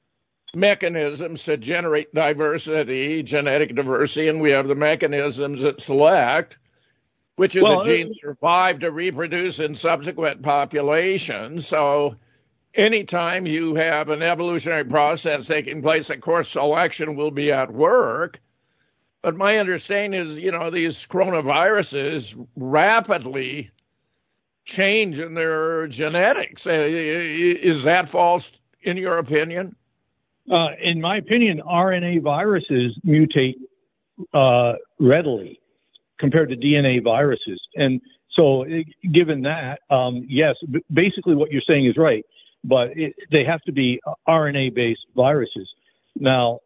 mechanisms to generate diversity, genetic diversity, and we have the mechanisms that select which of Well, the genes survive to reproduce in subsequent populations. So anytime you have an evolutionary process taking place, of course, selection will be at work. But my understanding is, you know, these coronaviruses rapidly change in their genetics. Uh, Is that false in your opinion? Uh, in my opinion, R N A viruses mutate uh, readily compared to D N A viruses. And so given that, um, yes, b- basically what you're saying is right, but it, they have to be R N A-based viruses. Now,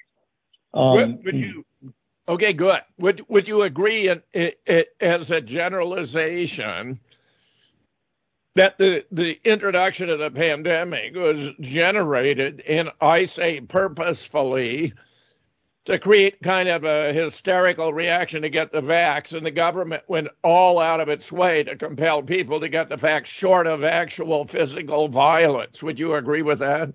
um, would, would you, okay, good. Would, would you agree in, in, in, as a generalization that the, the introduction of the pandemic was generated, and I say purposefully, to create kind of a hysterical reaction to get the vax, and the government went all out of its way to compel people to get the vax short of actual physical violence. Would you agree with that?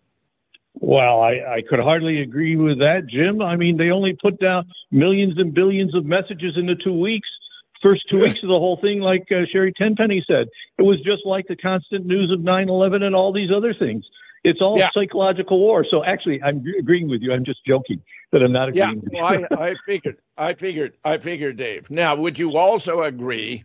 Well, I, I could hardly agree with that, Jim. I mean, they only put down millions and billions of messages into two weeks. First two weeks of the whole thing, like uh, Sherry Tenpenny said, it was just like the constant news of nine eleven and all these other things. It's all yeah. psychological war. So actually, I'm agreeing with you. I'm just joking that I'm not agreeing yeah, with well, you. I, I figured, I figured, I figured, Dave. Now, would you also agree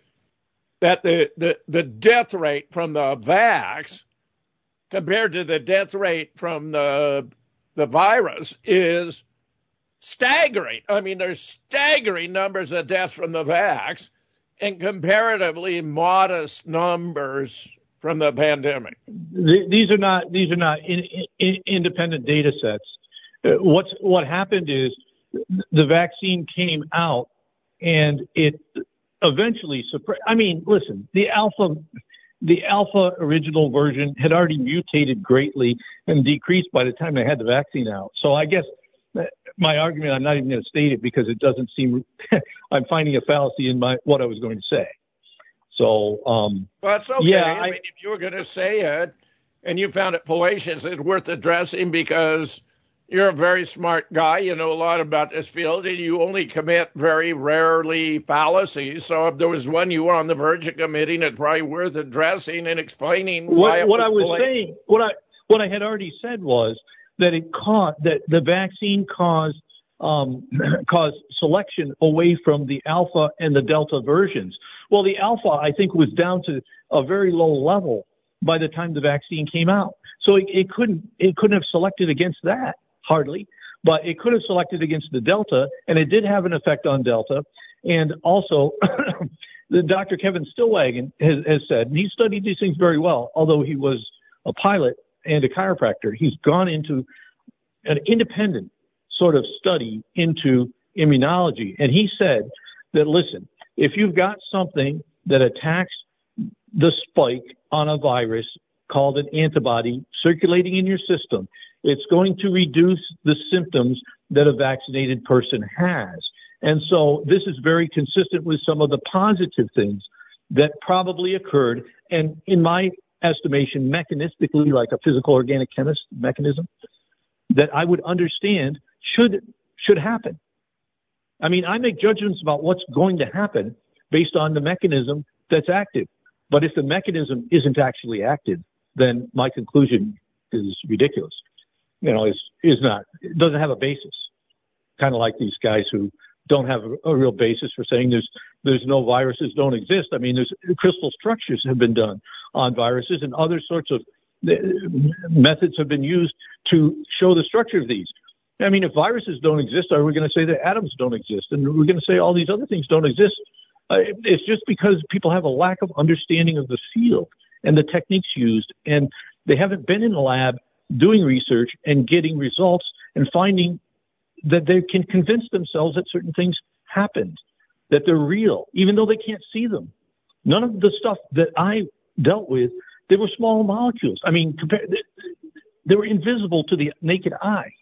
that the, the, the death rate from the vax compared to the death rate from the the virus is staggering? I mean, there's staggering numbers of deaths from the vax and comparatively modest numbers from the pandemic. These are not these are not in, in, independent data sets. Uh, what's what happened is the vaccine came out and it eventually suppressed. I mean, listen, the alpha. The alpha original version had already mutated greatly and decreased by the time they had the vaccine out. So I guess my argument, I'm not even going to state it because it doesn't seem, I'm finding a fallacy in my, what I was going to say. So, um, well, that's okay. Yeah, I, I mean, if you were going to say it and you found it fallacious, it's worth addressing because you're a very smart guy. You know a lot about this field, and you only commit very rarely fallacies. So if there was one you were on the verge of committing, it's probably worth addressing and explaining why. What, what was I was fallacious. saying, what I what I had already said was that it caused that the vaccine caused um, caused selection away from the alpha and the delta versions. Well, the alpha I think was down to a very low level by the time the vaccine came out, so it, it couldn't it couldn't have selected against that. Hardly, but it could have selected against the Delta, and it did have an effect on Delta. And also, the Doctor Kevin Stillwagon has, has said, and he studied these things very well, although he was a pilot and a chiropractor, he's gone into an independent sort of study into immunology. And he said that, listen, if you've got something that attacks the spike on a virus called an antibody circulating in your system, it's going to reduce the symptoms that a vaccinated person has. And so this is very consistent with some of the positive things that probably occurred. And in my estimation, mechanistically, like a physical organic chemist mechanism, that I would understand should should happen. I mean, I make judgments about what's going to happen based on the mechanism that's active. But if the mechanism isn't actually active, then my conclusion is ridiculous. You know, is is not, it doesn't have a basis. Kind of like these guys who don't have a, a real basis for saying there's there's no viruses don't exist. I mean, there's crystal structures have been done on viruses, and other sorts of methods have been used to show the structure of these. I mean, if viruses don't exist, are we going to say that atoms don't exist? And we're going to say all these other things don't exist? Uh, it's just because people have a lack of understanding of the field and the techniques used, and they haven't been in the lab doing research and getting results and finding that they can convince themselves that certain things happened, that they're real, even though they can't see them. None of the stuff that I dealt with, they were small molecules. I mean, compared, they were invisible to the naked eye.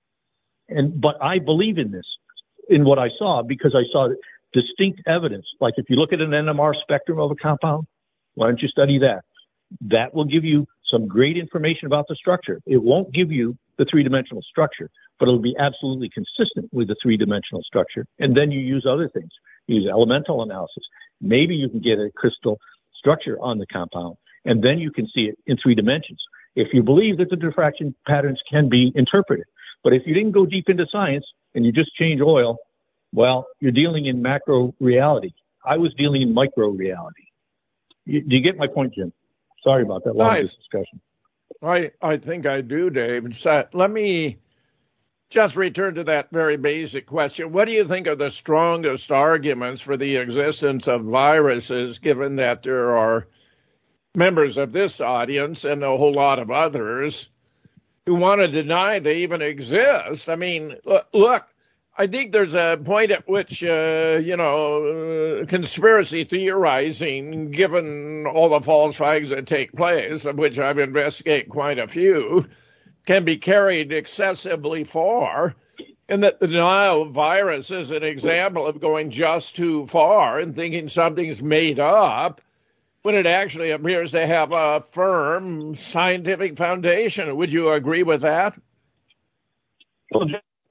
And but I believe in this, in what I saw, because I saw distinct evidence. Like if you look at an N M R spectrum of a compound, why don't you study that? That will give you some great information about the structure. It won't give you the three-dimensional structure, but it'll be absolutely consistent with the three-dimensional structure. And then you use other things. You use elemental analysis. Maybe you can get a crystal structure on the compound, and then you can see it in three dimensions. If you believe that the diffraction patterns can be interpreted. But if you didn't go deep into science and you just change oil, well, you're dealing in macro reality. I was dealing in micro reality. You, do you get my point, Jim? Sorry about that long nice. discussion. I, I think I do, Dave. So let me just return to that very basic question. What do you think are the strongest arguments for the existence of viruses, given that there are members of this audience and a whole lot of others who want to deny they even exist? I mean, look, I think there's a point at which, uh, you know, uh, conspiracy theorizing, given all the false flags that take place, of which I've investigated quite a few, can be carried excessively far, and that the denial of virus is an example of going just too far and thinking something's made up when it actually appears to have a firm scientific foundation. Would you agree with that? Well,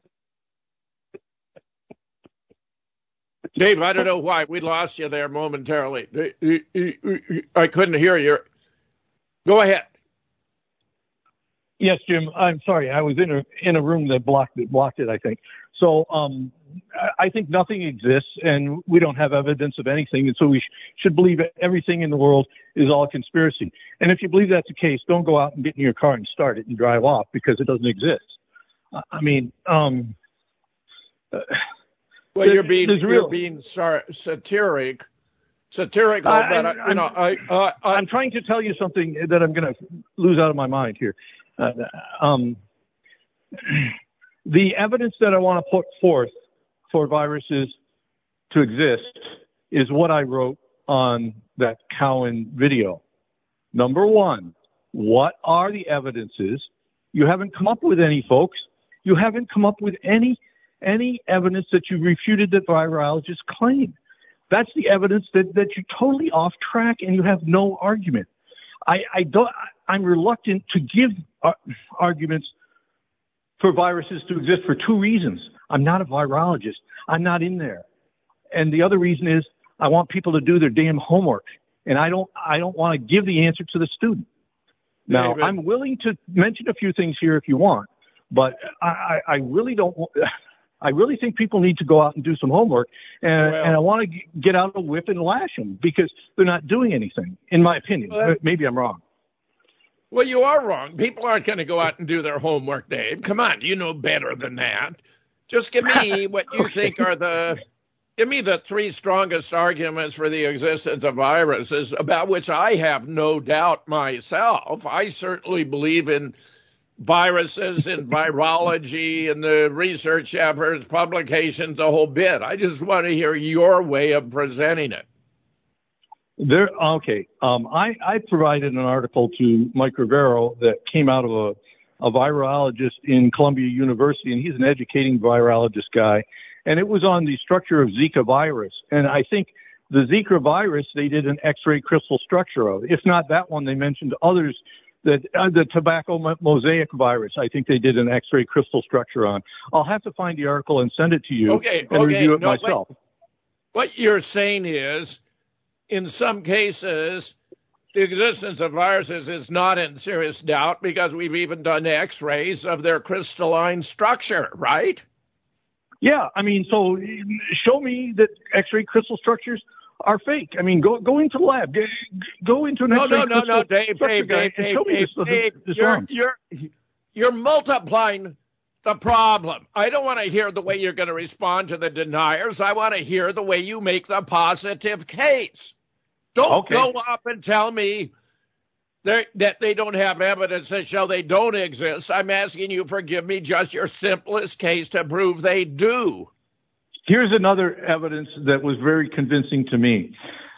Dave, I don't know why. We lost you there momentarily. I couldn't hear you. Go ahead. Yes, Jim. I'm sorry. I was in a in a room that blocked it. Blocked it. I think so. Um, I think nothing exists, and we don't have evidence of anything, and so we sh- should believe that everything in the world is all conspiracy. And if you believe that's the case, don't go out and get in your car and start it and drive off because it doesn't exist. I mean, um, uh, well, you're being real, you're being sar- satiric. Satirical, I, but I, you know, I, uh, I, I'm trying to tell you something that I'm going to lose out of my mind here. Uh, um, the evidence that I want to put forth for viruses to exist is what I wrote on that Cowan video. Number one, what are the evidences? You haven't come up with any, folks. You haven't come up with any any evidence that you refuted that virologists claim. That's the evidence that, that you're totally off track and you have no argument. I, I don't, I'm reluctant to give uh, arguments for viruses to exist for two reasons. I'm not a virologist. I'm not in there. And the other reason is I want people to do their damn homework. And I don't, I don't want to give the answer to the student. Now, David, I'm willing to mention a few things here if you want, but I, I, I really don't want, I really think people need to go out and do some homework, and, well, and I want to get out a whip and lash them because they're not doing anything, in my opinion. Well, Maybe I'm wrong. Well, you are wrong. People aren't going to go out and do their homework, Dave. Come on, you know better than that. Just give me what you Okay. think are the, give me the three strongest arguments for the existence of viruses, about which I have no doubt myself. I certainly believe in viruses and virology and the research efforts, publications, the whole bit. I just want to hear your way of presenting it. There, okay. Um, I, I provided an article to Mike Rivero that came out of a, a virologist in Columbia University, and he's an educating virologist guy. And it was on the structure of Zika virus. And I think the Zika virus, they did an X-ray crystal structure of. If not that one, they mentioned others. That uh, the tobacco mosaic virus, I think they did an X-ray crystal structure on. I'll have to find the article and send it to you okay, and okay, review it no, myself. What, what you're saying is, in some cases, the existence of viruses is not in serious doubt because we've even done X-rays of their crystalline structure, right? Yeah, I mean, so show me that X-ray crystal structures are fake. I mean, go go into the lab, go, go into an No, X-ray no, no, crystal no, Dave, structure Dave, guy Dave, and Dave, show me Dave, this, Dave, this you're, wrong. you're, you're multiplying the problem. I don't want to hear the way you're going to respond to the deniers. I want to hear the way you make the positive case. Don't Okay. go up and tell me that they don't have evidence that show they don't exist. I'm asking you for give me just your simplest case to prove they do. Here's another evidence that was very convincing to me.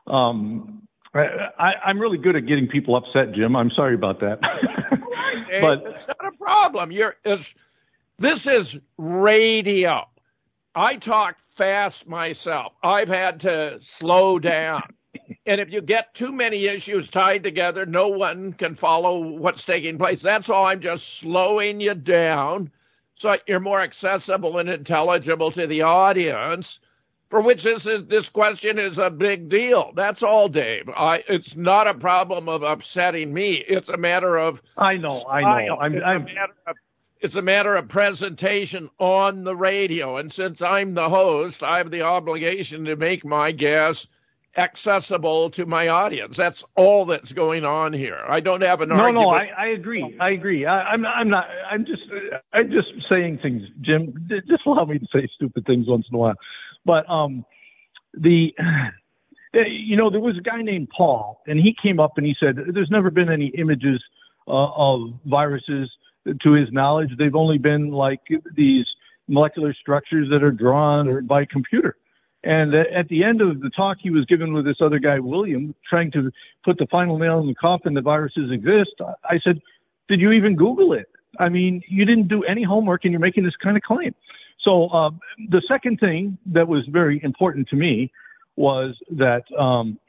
Um, I, I, I'm really good at getting people upset, Jim. I'm sorry about that. Hey, but it's not a problem. You're, it's, this is radio. I talk fast myself. I've had to slow down. And if you get too many issues tied together, no one can follow what's taking place. That's all. I'm just slowing you down so you're more accessible and intelligible to the audience, for which this is this question is a big deal. That's all, Dave. I, it's not a problem of upsetting me. It's a matter of I know, I know. I'm, it's, I'm, a matter of, it's a matter of presentation on the radio. And since I'm the host, I have the obligation to make my guess accessible to my audience. That's all that's going on here. I don't have an no, argument. no, I, I agree. I agree. I, I'm, I'm not. I'm just, I'm just saying things, Jim. Just allow me to say stupid things once in a while. But um, the, you know, there was a guy named Paul, and he came up and he said, "There's never been any images uh, of viruses to his knowledge. They've only been like these molecular structures that are drawn or by computer. And at the end of the talk he was given with this other guy, William, trying to put the final nail in the coffin that viruses exist, I said, did you even Google it? I mean, you didn't do any homework and you're making this kind of claim. So uh, the second thing that was very important to me was that um,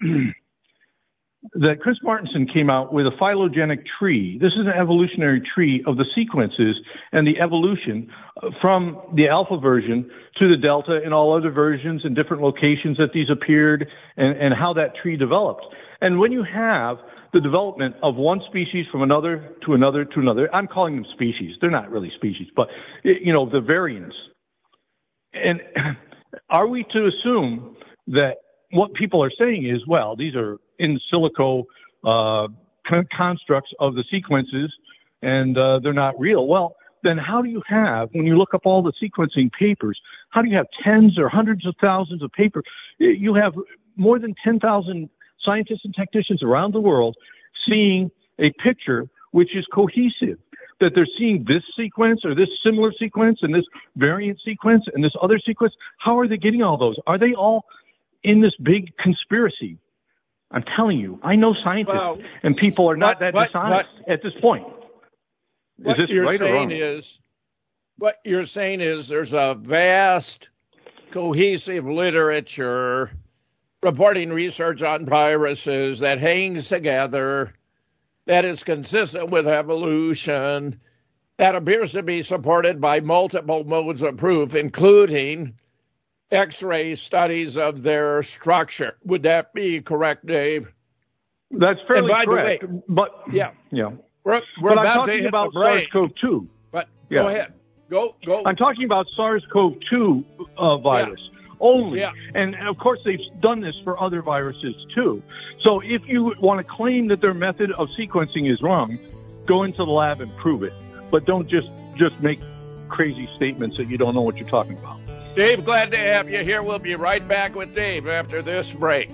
that Chris Martenson came out with a phylogenetic tree. This is an evolutionary tree of the sequences and the evolution from the alpha version to the delta and all other versions and different locations that these appeared and, and how that tree developed. And when you have the development of one species from another to another to another, I'm calling them species. They're not really species, but, you know, the variants. And are we to assume that what people are saying is, well, these are in silico uh, con- constructs of the sequences, and uh, they're not real? Well, then how do you have, when you look up all the sequencing papers, how do you have tens or hundreds of thousands of papers? You have more than ten thousand scientists and technicians around the world seeing a picture which is cohesive, that they're seeing this sequence or this similar sequence and this variant sequence and this other sequence. How are they getting all those? Are they all in this big conspiracy? I'm telling you, I know scientists, well, and people are not what, that what, dishonest what, at this point. Is what this you're right saying or wrong? Is, what you're saying is there's a vast, cohesive literature reporting research on viruses that hangs together, that is consistent with evolution, that appears to be supported by multiple modes of proof, including X-ray studies of their structure. Would that be correct, Dave? That's fairly correct. Way, but yeah, yeah. We're, we're but about I'm talking to about SARS-C o V two. But yeah. go ahead. Go, go. I'm talking about SARS-C o V two uh, virus. Yeah. Only. Yeah. And, of course, they've done this for other viruses, too. So if you want to claim that their method of sequencing is wrong, go into the lab and prove it. But don't just, just make crazy statements that you don't know what you're talking about. Dave, glad to have you here. We'll be right back with Dave after this break.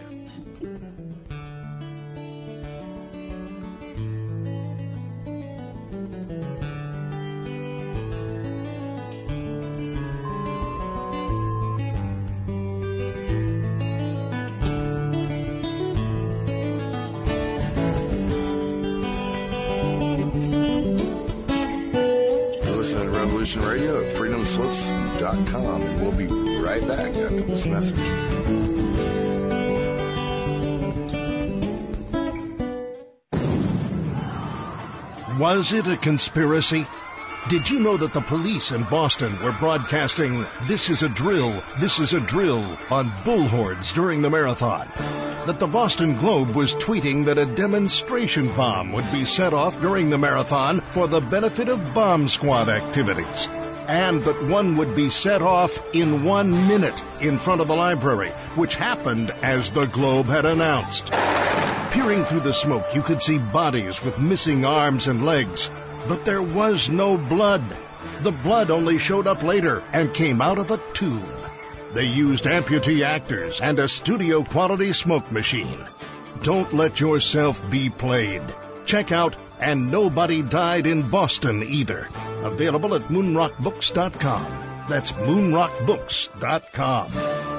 Radio at freedom slips dot com, and we'll be right back after this message. Was it a conspiracy? Did you know that the police in Boston were broadcasting "This is a drill, this is a drill" on bullhorns during the marathon? That the Boston Globe was tweeting that a demonstration bomb would be set off during the marathon for the benefit of bomb squad activities? And that one would be set off in one minute in front of the library, which happened as the Globe had announced. Peering through the smoke, you could see bodies with missing arms and legs. But there was no blood. The blood only showed up later and came out of a tube. They used amputee actors and a studio-quality smoke machine. Don't let yourself be played. Check out And Nobody Died in Boston Either. Available at moonrock books dot com. That's moonrock books dot com.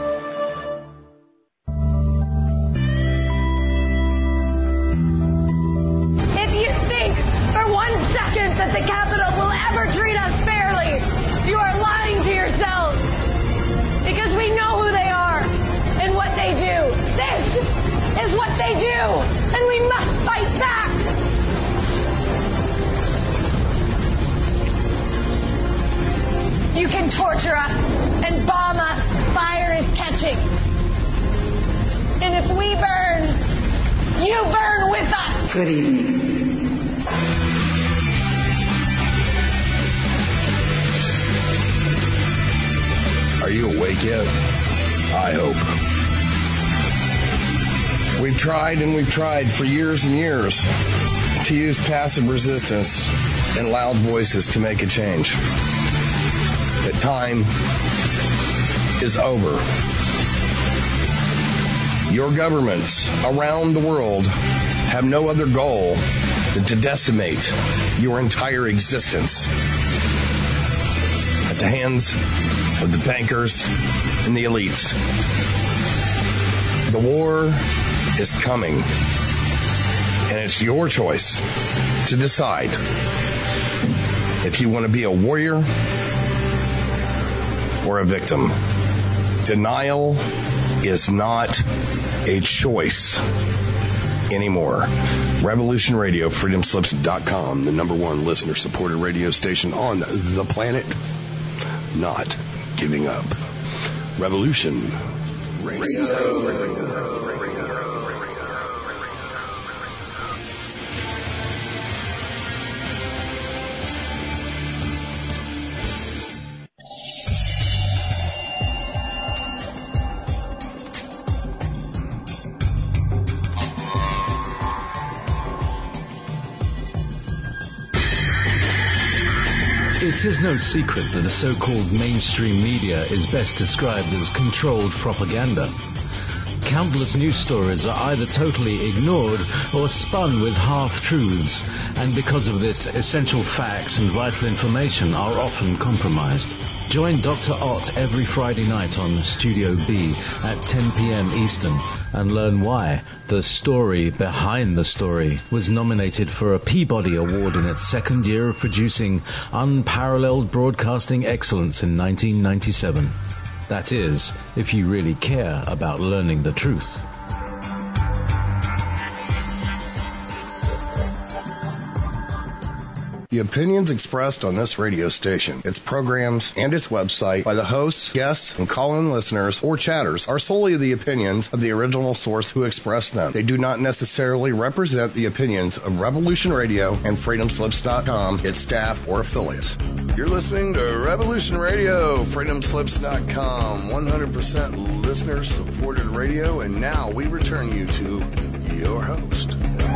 If you think for one second that the Capitol will ever treat us fairly, you are lying to yourselves. Because we know who they are and what they do. This is what they do, and we must fight back. You can torture us and bomb us. Fire is catching. And if we burn, you burn with us. Good evening. Are you awake yet? I hope. We've tried and we've tried for years and years to use passive resistance and loud voices to make a change. The time is over. Your governments around the world have no other goal than to decimate your entire existence. at the hands of the bankers and the elites. The war is coming, and it's your choice to decide if you want to be a warrior or a victim. Denial is not a choice anymore. Revolution Radio, freedom slips dot com, the number one listener-supported radio station on the planet. Not giving up. Revolution Radio. It is no secret that the so-called mainstream media is best described as controlled propaganda. Countless news stories are either totally ignored or spun with half-truths, and because of this, essential facts and vital information are often compromised. Join Doctor Ott every Friday night on Studio B at ten p.m. Eastern and learn why The Story Behind the Story was nominated for a Peabody Award in its second year of producing unparalleled broadcasting excellence in nineteen ninety-seven. That is, if you really care about learning the truth. The opinions expressed on this radio station, its programs, and its website by the hosts, guests, and call-in listeners or chatters are solely the opinions of the original source who expressed them. They do not necessarily represent the opinions of Revolution Radio and freedom slips dot com, its staff, or affiliates. You're listening to Revolution Radio, freedom slips dot com, one hundred percent listener-supported radio, and now we return you to your host.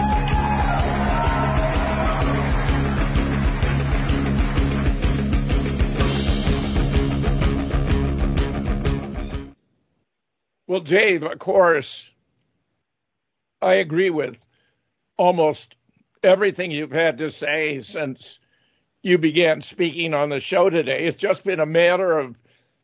Well, Dave, of course, I agree with almost everything you've had to say since you began speaking on the show today. It's just been a matter of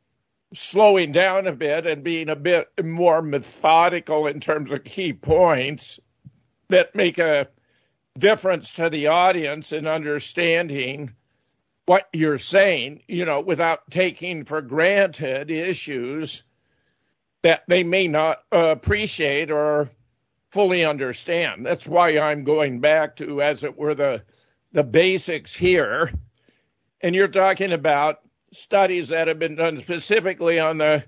slowing down a bit and being a bit more methodical in terms of key points that make a difference to the audience in understanding what you're saying, you know, without taking for granted issues that they may not uh, appreciate or fully understand. That's why I'm going back to, as it were, the the basics here. And you're talking about studies that have been done specifically on the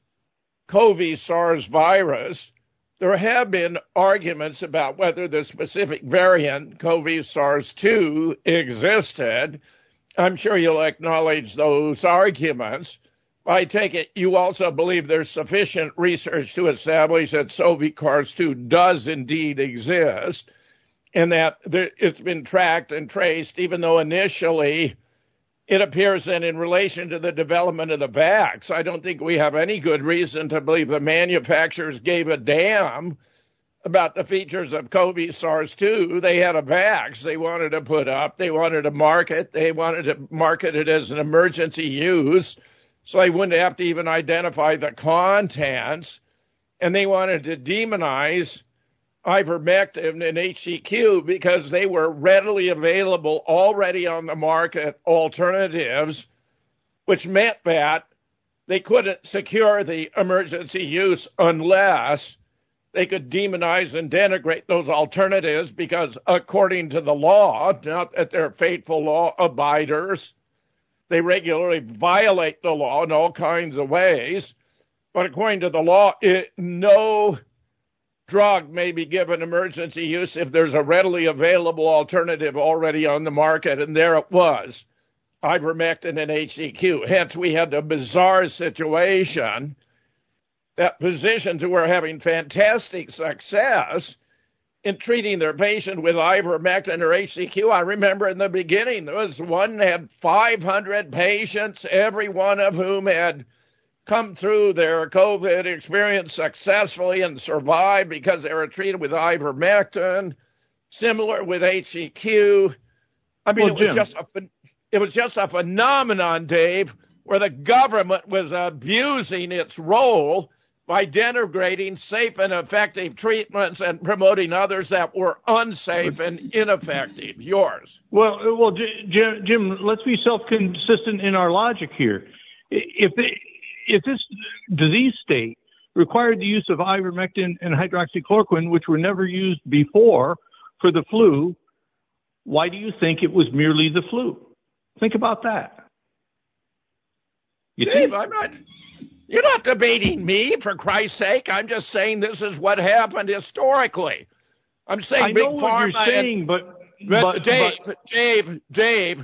COVID SARS virus. There have been arguments about whether the specific variant, COVID SARS two, existed. I'm sure you'll acknowledge those arguments. I take it you also believe there's sufficient research to establish that SARS two does indeed exist, and that there, it's been tracked and traced, even though initially it appears that in relation to the development of the vax, I don't think we have any good reason to believe the manufacturers gave a damn about the features of COVID SARS two. They had a vax they wanted to put up. They wanted to market. They wanted to market it as an emergency use, so they wouldn't have to even identify the contents. And they wanted to demonize ivermectin and H C Q because they were readily available, already on the market alternatives, which meant that they couldn't secure the emergency use unless they could demonize and denigrate those alternatives, because according to the law, not that they're faithful law abiders, they regularly violate the law in all kinds of ways. But according to the law, it, no drug may be given emergency use if there's a readily available alternative already on the market. And there it was, ivermectin and H C Q. Hence, we had the bizarre situation that physicians who were having fantastic success in treating their patient with ivermectin or H C Q. I remember in the beginning, there was one that had five hundred patients, every one of whom had come through their COVID experience successfully and survived because they were treated with ivermectin. Similar with H C Q. I mean, well, it was Jim. just a it was just a phenomenon, Dave, where the government was abusing its role by denigrating safe and effective treatments and promoting others that were unsafe and ineffective. Yours. Well, well, Jim, Jim let's be self-consistent in our logic here. If the, if this disease state required the use of ivermectin and hydroxychloroquine, which were never used before for the flu, why do you think it was merely the flu? Think about that. You Dave, think? I'm not... You're not debating me, for Christ's sake. I'm just saying this is what happened historically. I'm saying I Big know what Pharma. you're saying, and, but, but, but Dave, but, Dave, Dave,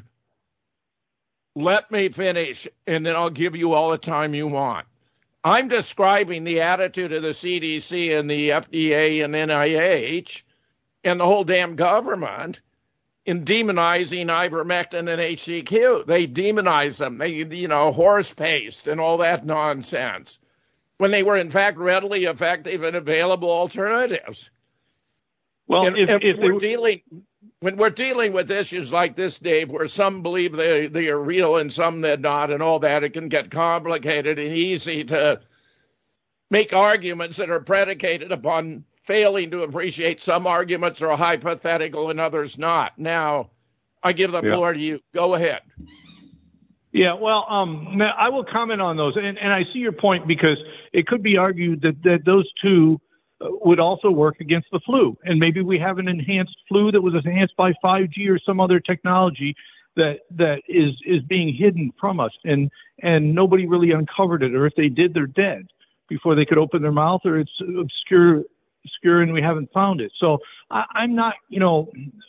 let me finish, and then I'll give you all the time you want. I'm describing the attitude of the C D C and the F D A and N I H and the whole damn government in demonizing ivermectin and H C Q. They demonize them. They, you know, horse paste and all that nonsense, when they were, in fact, readily effective and available alternatives. Well, and, if, and if we're they... dealing, when we're dealing with issues like this, Dave, where some believe they, they are real and some that not and all that, it can get complicated and easy to make arguments that are predicated upon failing to appreciate some arguments are hypothetical and others not. Now, I give the yeah. floor to you. Go ahead. Yeah, well, um, I will comment on those. And, and I see your point, because it could be argued that, that those two would also work against the flu. And maybe we have an enhanced flu that was enhanced by five G or some other technology that that is, is being hidden from us. And, and nobody really uncovered it. Or if they did, they're dead before they could open their mouth, or it's obscure. obscure and we haven't found it. So I, I'm not, you know,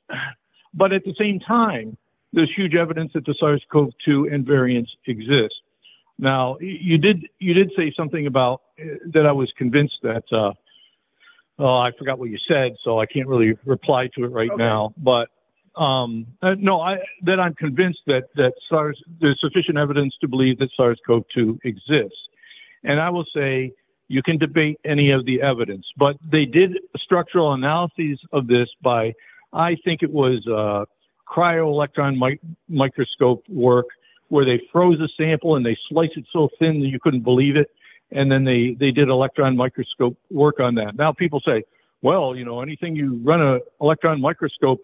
but at the same time, there's huge evidence that the SARS-C o V two and variants exist. Now, you did you did say something about uh, that I was convinced that, uh, oh, I forgot what you said, so I can't really reply to it right okay. now. But um, uh, no, I, that I'm convinced that, that SARS, there's sufficient evidence to believe that SARS-C o V two exists. And I will say, you can debate any of the evidence, but they did structural analyses of this by, I think it was uh, cryo-electron mi- microscope work, where they froze a sample and they sliced it so thin that you couldn't believe it, and then they, they did electron microscope work on that. Now people say, well, you know, anything you run an electron microscope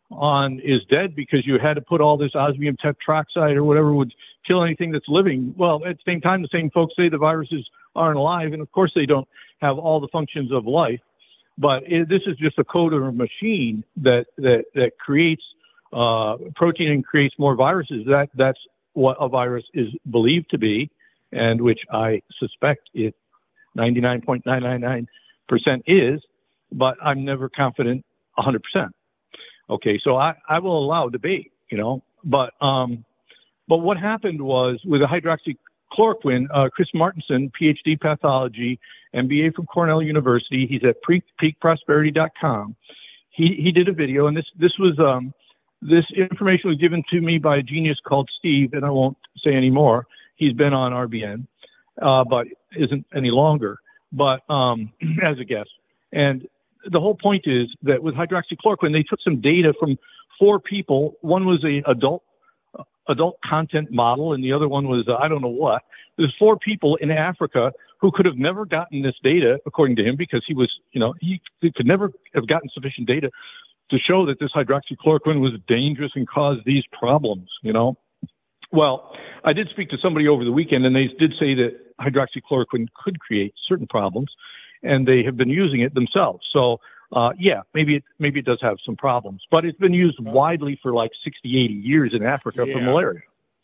on is dead because you had to put all this osmium tetroxide or whatever would kill anything that's living. Well, at the same time, the same folks say the viruses aren't alive, and of course they don't have all the functions of life. But it, this is just a code or a machine that that that creates uh, protein and creates more viruses. That that's what a virus is believed to be, and which I suspect it ninety-nine point nine nine nine percent is. But I'm never confident one hundred percent. Okay, so I, I will allow debate, you know. But um, but what happened was with the hydroxychloroquine, uh, Chris Martenson, P H D pathology, M B A from Cornell University. He's at peak prosperity dot com. He he did a video, and this this was um this information was given to me by a genius called Steve, and I won't say any more. He's been on R B N, uh, but isn't any longer, but um as a guest. And the whole point is that with hydroxychloroquine, they took some data from four people. One was a adult adult content model, and the other one was uh, I don't know what. There's four people in Africa who could have never gotten this data, according to him, because he was, you know, he, he could never have gotten sufficient data to show that this hydroxychloroquine was dangerous and caused these problems, you know. Well, I did speak to somebody over the weekend, and they did say that hydroxychloroquine could create certain problems, and they have been using it themselves. So, uh, yeah, maybe it, maybe it does have some problems, but it's been used widely for like sixty, eighty years in Africa yeah. for malaria.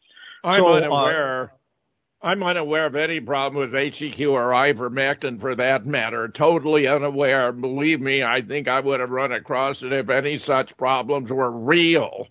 I'm so, unaware. Uh, I'm unaware of any problem with H C Q or ivermectin for that matter. Totally unaware. Believe me, I think I would have run across it if any such problems were real.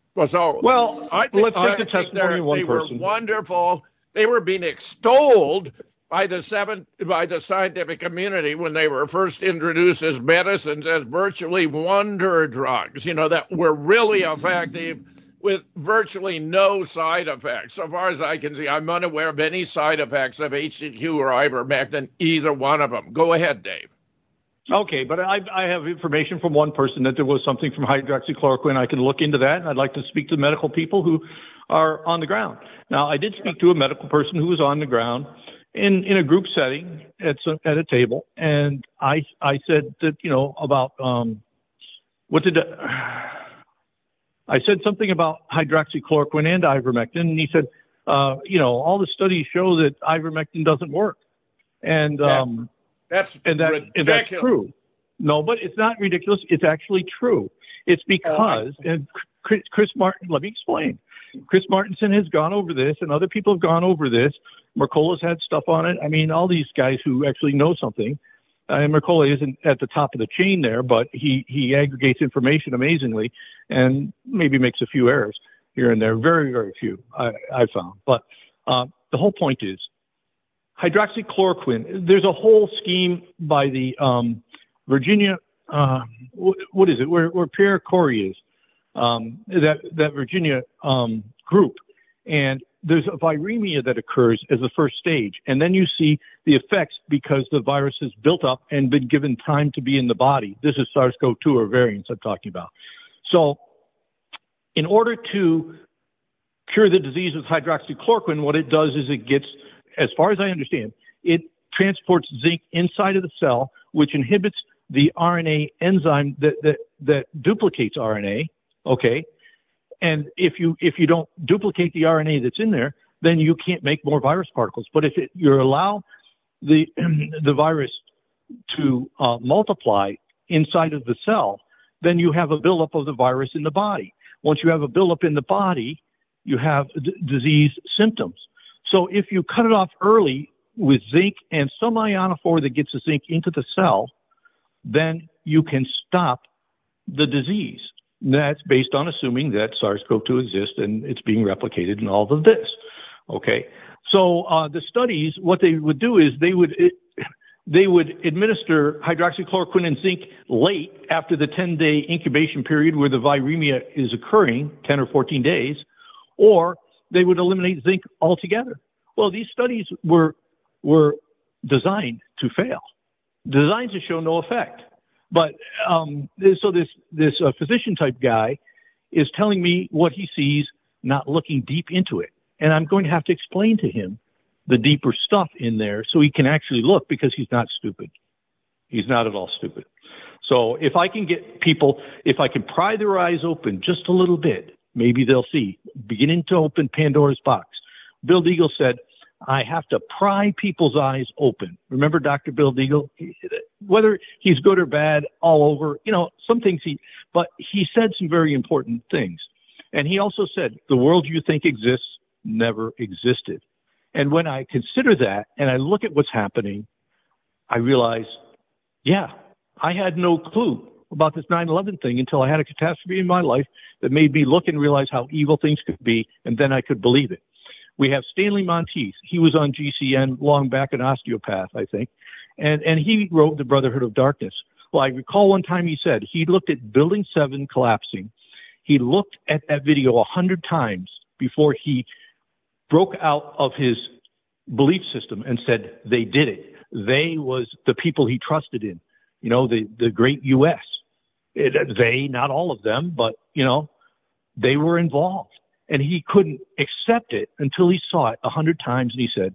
So, well, I think, let's I take the think testimony of one they person. were wonderful. They were being extolled by the seven, by the scientific community when they were first introduced as medicines, as virtually wonder drugs, you know, that were really effective with virtually no side effects. So far as I can see, I'm unaware of any side effects of H C Q or ivermectin, either one of them. Go ahead, Dave. Okay, but I, I have information from one person that there was something from hydroxychloroquine. I can look into that, and I'd like to speak to medical people who are on the ground. Now, I did speak to a medical person who was on the ground in, in a group setting at some, at a table, and I I said that, you know, about um, what did I, I said something about hydroxychloroquine and ivermectin, and he said, uh, you know, all the studies show that ivermectin doesn't work, and um, that's and that and that's true. No, but it's not ridiculous. It's actually true. It's because, and Chris, Chris Martin, let me explain. Chris Martinson has gone over this, and other people have gone over this. Mercola's had stuff on it. I mean, all these guys who actually know something. Uh, and Mercola isn't at the top of the chain there, but he, he aggregates information amazingly and maybe makes a few errors here and there. Very, very few, I, I found. But uh, the whole point is hydroxychloroquine. There's a whole scheme by the um, Virginia, uh, what is it, where, where Pierre Corey is. Um, that, that Virginia, um, group. And there's a viremia that occurs as the first stage. And then you see the effects because the virus has built up and been given time to be in the body. This is SARS-C o V two or variants I'm talking about. So in order to cure the disease with hydroxychloroquine, what it does is it gets, as far as I understand, it transports zinc inside of the cell, which inhibits the R N A enzyme that, that, that duplicates R N A. Okay. And if you, if you don't duplicate the R N A that's in there, then you can't make more virus particles. But if it, you allow the, the virus to uh, multiply inside of the cell, then you have a buildup of the virus in the body. Once you have a buildup in the body, you have d- disease symptoms. So if you cut it off early with zinc and some ionophore that gets the zinc into the cell, then you can stop the disease. That's based on assuming that SARS-C o V two exists and it's being replicated in all of this. Okay. So, uh, the studies, what they would do is they would, it, they would administer hydroxychloroquine and zinc late after the ten day incubation period where the viremia is occurring, ten or fourteen days, or they would eliminate zinc altogether. Well, these studies were, were designed to fail, designed to show no effect. But um, so this this uh, physician type guy is telling me what he sees, not looking deep into it, and I'm going to have to explain to him the deeper stuff in there so he can actually look, because he's not stupid. He's not at all stupid. So if I can get people, if I can pry their eyes open just a little bit, maybe they'll see, beginning to open Pandora's box. Bill Deagle said, I have to pry people's eyes open. Remember Doctor Bill Deagle? Whether he's good or bad all over, you know, some things he, but he said some very important things. And he also said, the world you think exists never existed. And when I consider that and I look at what's happening, I realize, yeah, I had no clue about this nine eleven thing until I had a catastrophe in my life that made me look and realize how evil things could be, and then I could believe it. We have Stanley Monteith. He was on G C N long back, an osteopath, I think. And, and he wrote The Brotherhood of Darkness. Well, I recall one time he said he looked at Building seven collapsing. He looked at that video a hundred times before he broke out of his belief system and said they did it. They was the people he trusted in, you know, the, the great U S It, they, not all of them, but, you know, they were involved. And he couldn't accept it until he saw it a hundred times, and he said,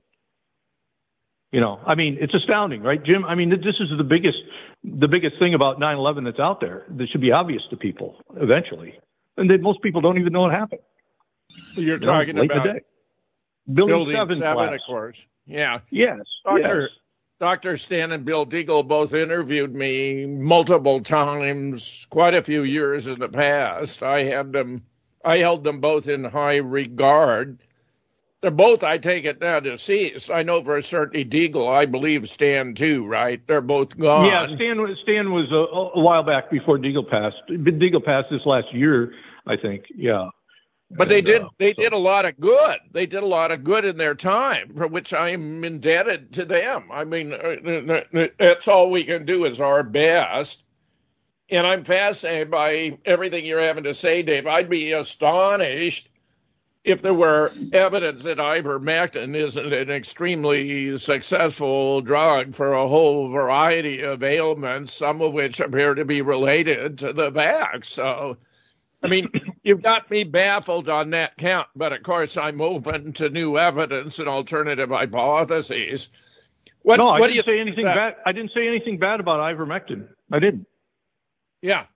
you know, I mean, it's astounding, right, Jim? I mean, this is the biggest, the biggest thing about nine eleven that's out there that should be obvious to people eventually. And that most people don't even know what happened. You're you talking know, late about in the day. Building, Building seven, seven of course. Yeah. Yes. Doctor Yes. Doctor Stan and Bill Deagle both interviewed me multiple times, quite a few years in the past. I had them, I held them both in high regard. They're both, I take it now, deceased. I know for a certainty Deagle, I believe Stan too, right? They're both gone. Yeah, Stan, Stan was a, a while back before Deagle passed. Deagle passed this last year, I think. Yeah. But they and, did uh, they so. did a lot of good. They did a lot of good in their time, for which I'm indebted to them. I mean, that's all we can do is our best. And I'm fascinated by everything you're having to say, Dave. I'd be astonished if there were evidence that ivermectin isn't an extremely successful drug for a whole variety of ailments, some of which appear to be related to the vax. So, I mean, you've got me baffled on that count, but of course I'm open to new evidence and alternative hypotheses. What, no, I what didn't do you say anything that? bad. I didn't say anything bad about ivermectin. I didn't. Yeah.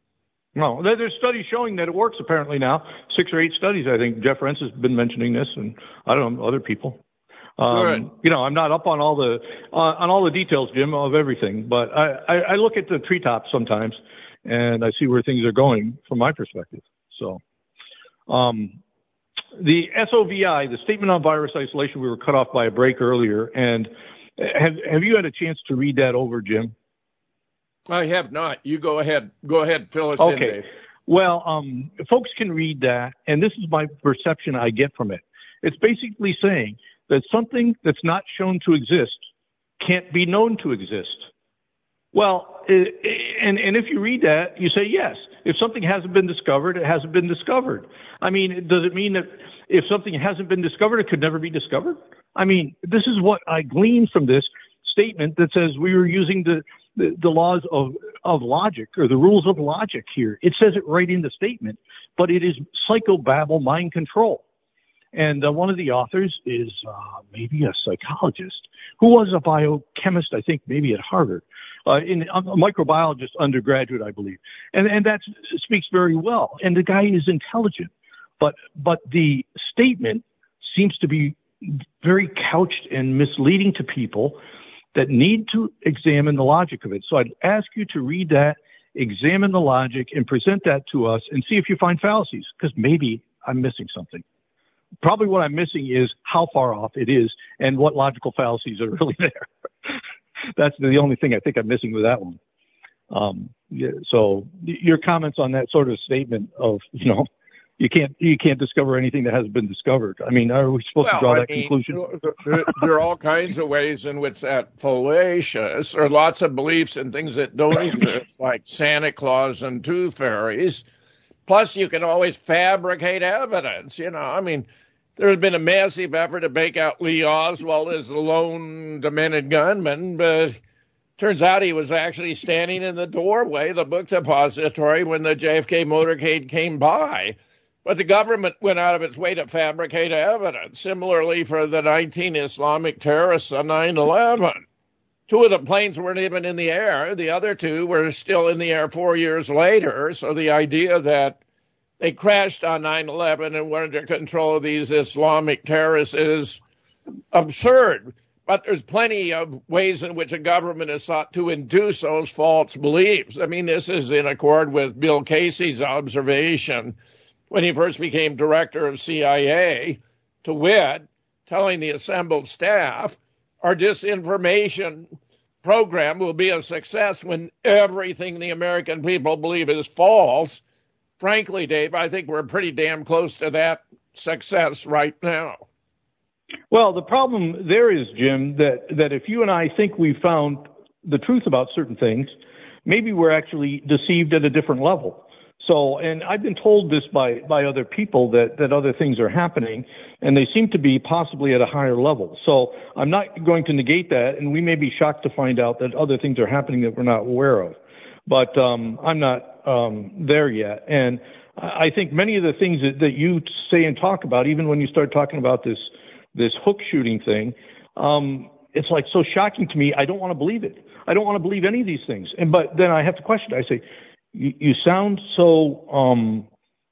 No, there- there's studies showing that it works apparently now. Six or eight studies, I think. Jeff Rense has been mentioning this, and I don't know, other people. Um, Good. You know, I'm not up on all the uh, on all the details, Jim, of everything, but I, I, I look at the treetops sometimes, and I see where things are going from my perspective. So, um, the S O V I, the Statement on Virus Isolation, we were cut off by a break earlier, and have have you had a chance to read that over, Jim? I have not. You go ahead. Go ahead, fill us Okay. in, Dave. Well, um, folks can read that, and this is my perception I get from it. It's basically saying that something that's not shown to exist can't be known to exist. Well, it, and, and if you read that, you say yes. If something hasn't been discovered, it hasn't been discovered. I mean, does it mean that if something hasn't been discovered, it could never be discovered? I mean, this is what I glean from this statement that says we were using the The, the laws of, of logic or the rules of logic here. It says it right in the statement, but it is psychobabble mind control. And uh, one of the authors is uh, maybe a psychologist who was a biochemist, I think maybe at Harvard, uh, in a microbiologist undergraduate, I believe. And, and that speaks very well. And the guy is intelligent, but, but the statement seems to be very couched and misleading to people that need to examine the logic of it. So I'd ask you to read that, examine the logic, and present that to us and see if you find fallacies, because maybe I'm missing something. Probably what I'm missing is how far off it is and what logical fallacies are really there. That's the only thing I think I'm missing with that one. Um, yeah, so your comments on that sort of statement of, you know, You can't you can't discover anything that hasn't been discovered. I mean, are we supposed well, to draw I that mean, conclusion? There, there are all kinds of ways in which that's fallacious. There are lots of beliefs in things that don't exist, like Santa Claus and tooth fairies. Plus, you can always fabricate evidence. You know, I mean, there's been a massive effort to make out Lee Oswald as the lone demented gunman, but turns out he was actually standing in the doorway, the book depository, when the J F K motorcade came by. But the government went out of its way to fabricate evidence. Similarly, for the nineteen Islamic terrorists on nine eleven. Two of the planes weren't even in the air. The other two were still in the air four years later. So the idea that they crashed on nine eleven and were under control of these Islamic terrorists is absurd. But there's plenty of ways in which a government has sought to induce those false beliefs. I mean, this is in accord with Bill Casey's observation when he first became director of C I A, to wit, telling the assembled staff, our disinformation program will be a success when everything the American people believe is false. Frankly, Dave, I think we're pretty damn close to that success right now. Well, the problem there is, Jim, that, that if you and I think we've found the truth about certain things, maybe we're actually deceived at a different level. So, and I've been told this by, by other people that, that other things are happening, and they seem to be possibly at a higher level. So I'm not going to negate that, and we may be shocked to find out that other things are happening that we're not aware of. But um, I'm not um, there yet. And I think many of the things that, that you say and talk about, even when you start talking about this this hook shooting thing, um, it's like so shocking to me. I don't want to believe it. I don't want to believe any of these things. And but then I have to question. I say, you, you sound so um,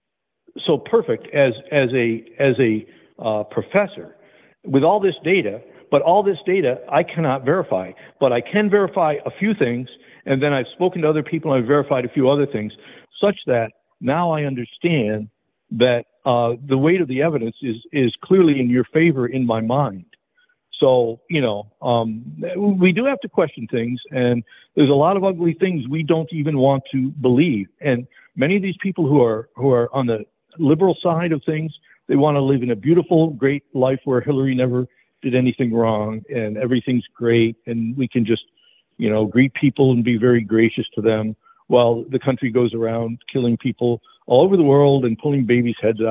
so perfect as as a as a uh, professor with all this data, but all this data I cannot verify. But I can verify a few things, and then I've spoken to other people and I've verified a few other things, such that now I understand that uh, the weight of the evidence is, is clearly in your favor in my mind. So, you know, um, we do have to question things, and there's a lot of ugly things we don't even want to believe. And many of these people who are who are on the liberal side of things, they want to live in a beautiful, great life where Hillary never did anything wrong and everything's great, and we can just, you know, greet people and be very gracious to them, while the country goes around killing people all over the world and pulling babies' heads out of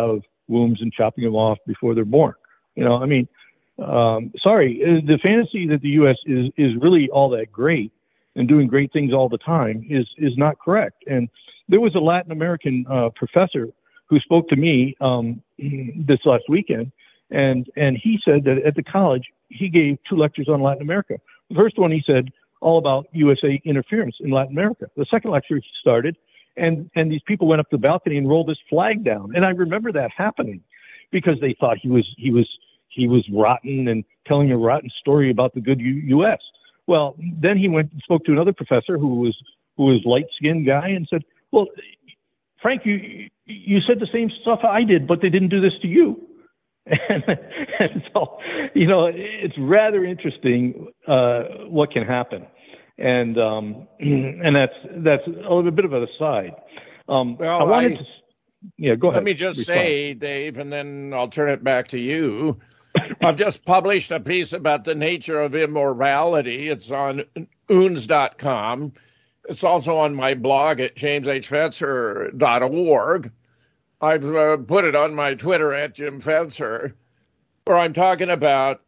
wombs and chopping them off before they're born. You know, I mean, um, sorry, the fantasy that the U S is, is really all that great and doing great things all the time is, is not correct. And there was a Latin American uh, professor who spoke to me um, this last weekend, and, and he said that at the college, he gave two lectures on Latin America. The first one, he said, all about U S A interference in Latin America. The second lecture he started, and, and these people went up to the balcony and rolled this flag down. And I remember that happening because they thought he was, he was, he was rotten and telling a rotten story about the good U- U.S. Well, then he went and spoke to another professor who was, who was light-skinned guy and said, well, Frank, you, you said the same stuff I did, but they didn't do this to you. And, and so, you know, it's rather interesting uh, what can happen, and um, and that's that's a little bit of an aside. Um, well, I wanted I, to, yeah, go ahead. Let me just Respond. say, Dave, and then I'll turn it back to you. I've just published a piece about the nature of immorality. It's on oons dot com. It's also on my blog at james h fetzer dot org. I've uh, put it on my Twitter at Jim Fetzer, where I'm talking about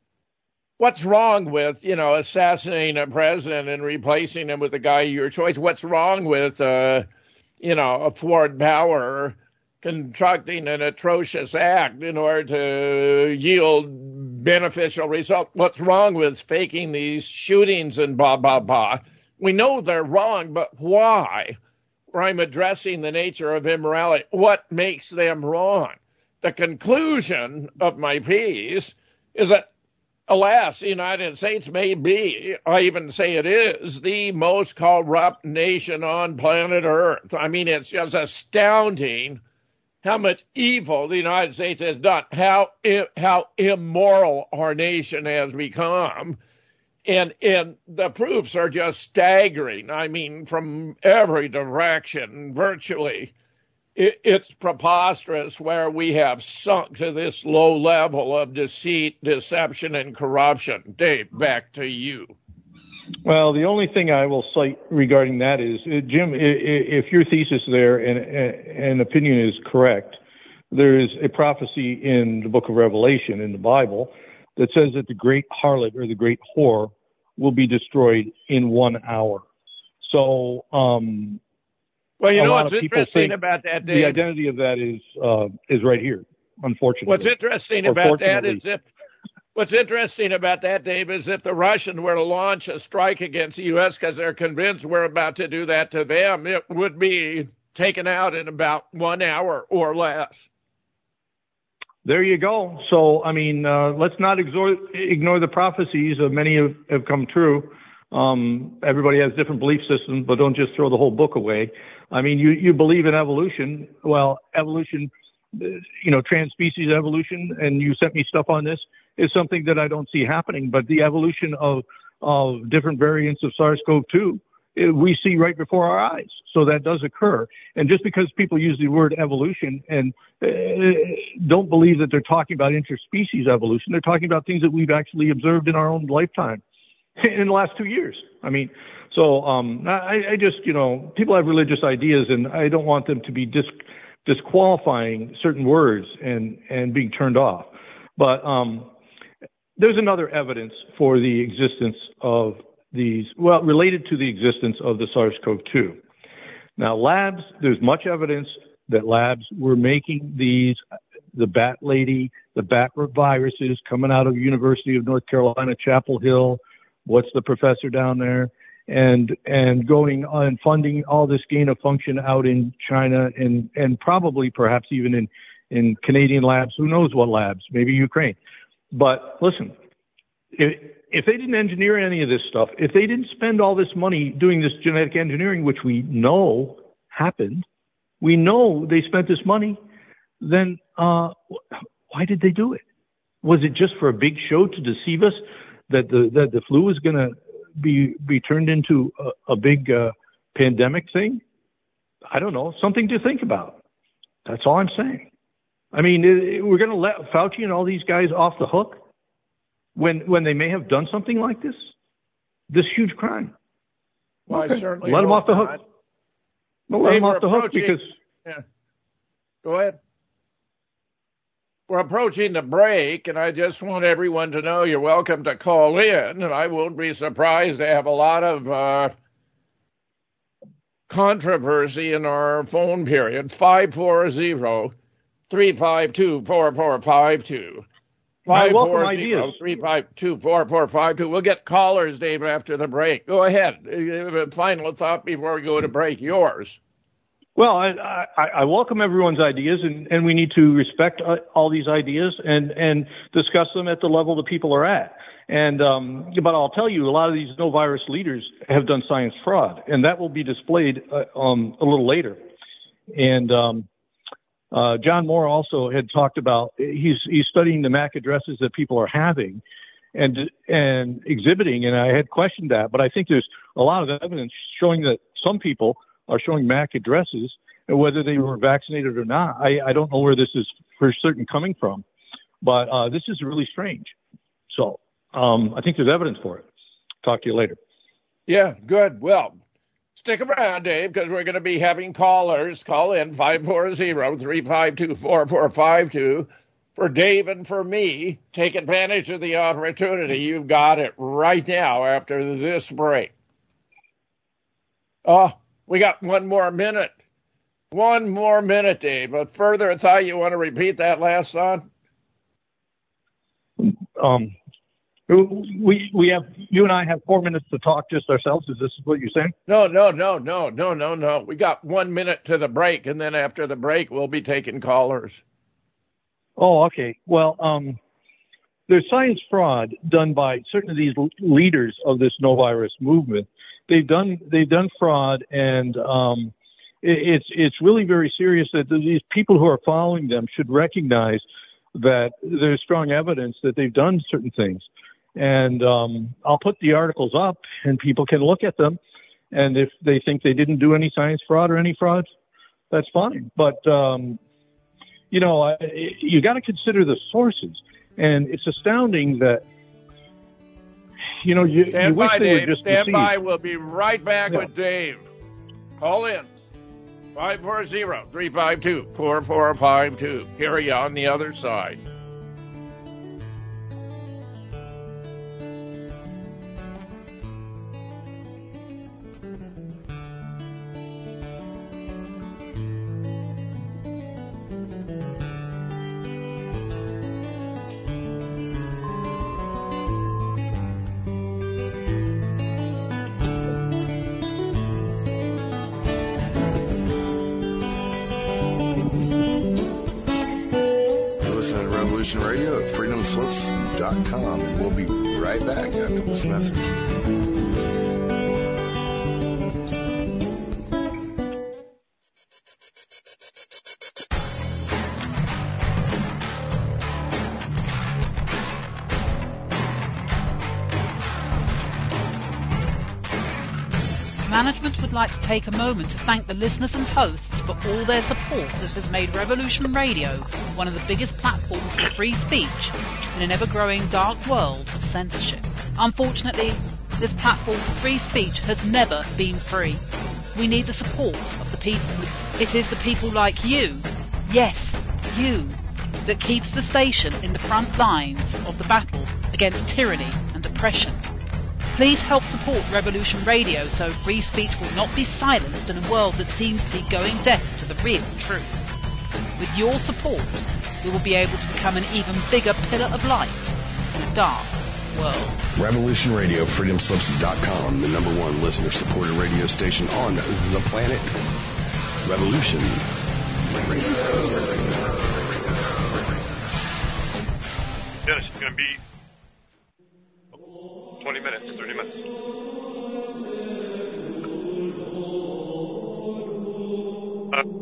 what's wrong with, you know, assassinating a president and replacing him with a guy of your choice. What's wrong with, uh, you know, a foreign power constructing an atrocious act in order to yield beneficial results? What's wrong with faking these shootings and blah, blah, blah? We know they're wrong, but why? Where I'm addressing the nature of immorality. What makes them wrong? The conclusion of my piece is that, alas, the United States may be, I even say it is, the most corrupt nation on planet Earth. I mean, it's just astounding how much evil the United States has done, how how immoral our nation has become. And and the proofs are just staggering. I mean, from every direction, virtually. It, it's preposterous where we have sunk to this low level of deceit, deception, and corruption. Dave, back to you. Well, the only thing I will cite regarding that is, uh, Jim, if your thesis there and, and opinion is correct, there is a prophecy in the book of Revelation in the Bible that says that the great harlot or the great whore will be destroyed in one hour. So, um, well, you know what's interesting about that, Dave? The identity of that is uh, is right here, unfortunately. What's interesting about that is if what's interesting about that, Dave, is if the Russians were to launch a strike against the U S because they're convinced we're about to do that to them, it would be taken out in about one hour or less. There you go. So, I mean, uh, let's not exor- ignore the prophecies. Uh, many have, have come true. Um, everybody has different belief systems, but don't just throw the whole book away. I mean, you, you believe in evolution. Well, evolution, you know, trans-species evolution, and you sent me stuff on this, is something that I don't see happening. But the evolution of, of different variants of SARS-C o V two, we see right before our eyes. So that does occur. And just because people use the word evolution and uh, don't believe that they're talking about interspecies evolution, they're talking about things that we've actually observed in our own lifetime in the last two years. I mean, so um, I, I just, you know, people have religious ideas, and I don't want them to be dis- disqualifying certain words and, and being turned off. But um, there's another evidence for the existence of these, well, related to the existence of the SARS-C o V two. Now, labs, there's much evidence that labs were making these, the bat lady, the bat viruses coming out of University of North Carolina, Chapel Hill. What's the professor down there? And, and going on funding all this gain of function out in China and, and probably perhaps even in, in Canadian labs. Who knows what labs? Maybe Ukraine. But listen, if, if they didn't engineer any of this stuff, if they didn't spend all this money doing this genetic engineering, which we know happened, we know they spent this money, then uh, why did they do it? Was it just for a big show to deceive us that the that the flu was going to be be turned into a, a big uh, pandemic thing? I don't know. Something to think about. That's all I'm saying. I mean, it, we're going to let Fauci and all these guys off the hook when when they may have done something like this, this huge crime. Well, okay. I certainly let them off the hook. Not. No, let them off the hook because. Yeah. Go ahead. We're approaching the break, and I just want everyone to know you're welcome to call in, and I won't be surprised to have a lot of uh, controversy in our phone period. five four zero, three five two, four four five two. I welcome ideas. three five two, four four five two. We'll get callers, Dave, after the break. Go ahead. Uh, Final thought before we go to break. Yours. Well, I, I, I welcome everyone's ideas, and, and we need to respect uh, all these ideas and, and discuss them at the level that people are at. And um, but I'll tell you, a lot of these no virus leaders have done science fraud, and that will be displayed uh, um, a little later. And um, uh, John Moore also had talked about he's he's studying the M A C addresses that people are having and and exhibiting, and I had questioned that, but I think there's a lot of evidence showing that some people are showing M A C addresses, and whether they were vaccinated or not, I, I don't know where this is for certain coming from, but uh, this is really strange. So um, I think there's evidence for it. Talk to you later. Yeah, good. Well, stick around, Dave, because we're going to be having callers call in five four zero, three five two, four four five two. For Dave and for me, take advantage of the opportunity. You've got it right now after this break. Oh, we got one more minute. One more minute, Dave. A further thought, you want to repeat that last thought? Um, we we have you and I have four minutes to talk just ourselves. Is this what you're saying? No, no, no, no, no, no, no. We got one minute to the break, and then after the break, we'll be taking callers. Oh, okay. Well, um, there's science fraud done by certain of these leaders of this no virus movement. They've done they've done fraud, and um, it, it's it's really very serious that these people who are following them should recognize that there's strong evidence that they've done certain things. And um, I'll put the articles up, and people can look at them. And if they think they didn't do any science fraud or any fraud, that's fine. But um, you know, I, you got to consider the sources, and it's astounding that. You know, you, Stand you wish by, they Dave. were just Stand deceived. by. We'll be right back Yeah. with Dave. Call in. five four zero, three five two, four four five two. Hear you on the other side. Radio at freedom slips dot com, and we'll be right back after this message. Management would like to take a moment to thank the listeners and hosts for all their support that has made Revolution Radio one of the biggest platforms for free speech in an ever-growing dark world of censorship. Unfortunately, this platform for free speech has never been free. We need the support of the people. It is the people like you, yes, you, that keeps the station in the front lines of the battle against tyranny and oppression. Please help support Revolution Radio so free speech will not be silenced in a world that seems to be going deaf to the real truth. With your support, we will be able to become an even bigger pillar of light in a dark world. Revolution Radio, freedom slips dot com, the number one listener-supported radio station on the planet. Revolution Radio. Dennis, it's going to be twenty minutes, thirty minutes. Uh,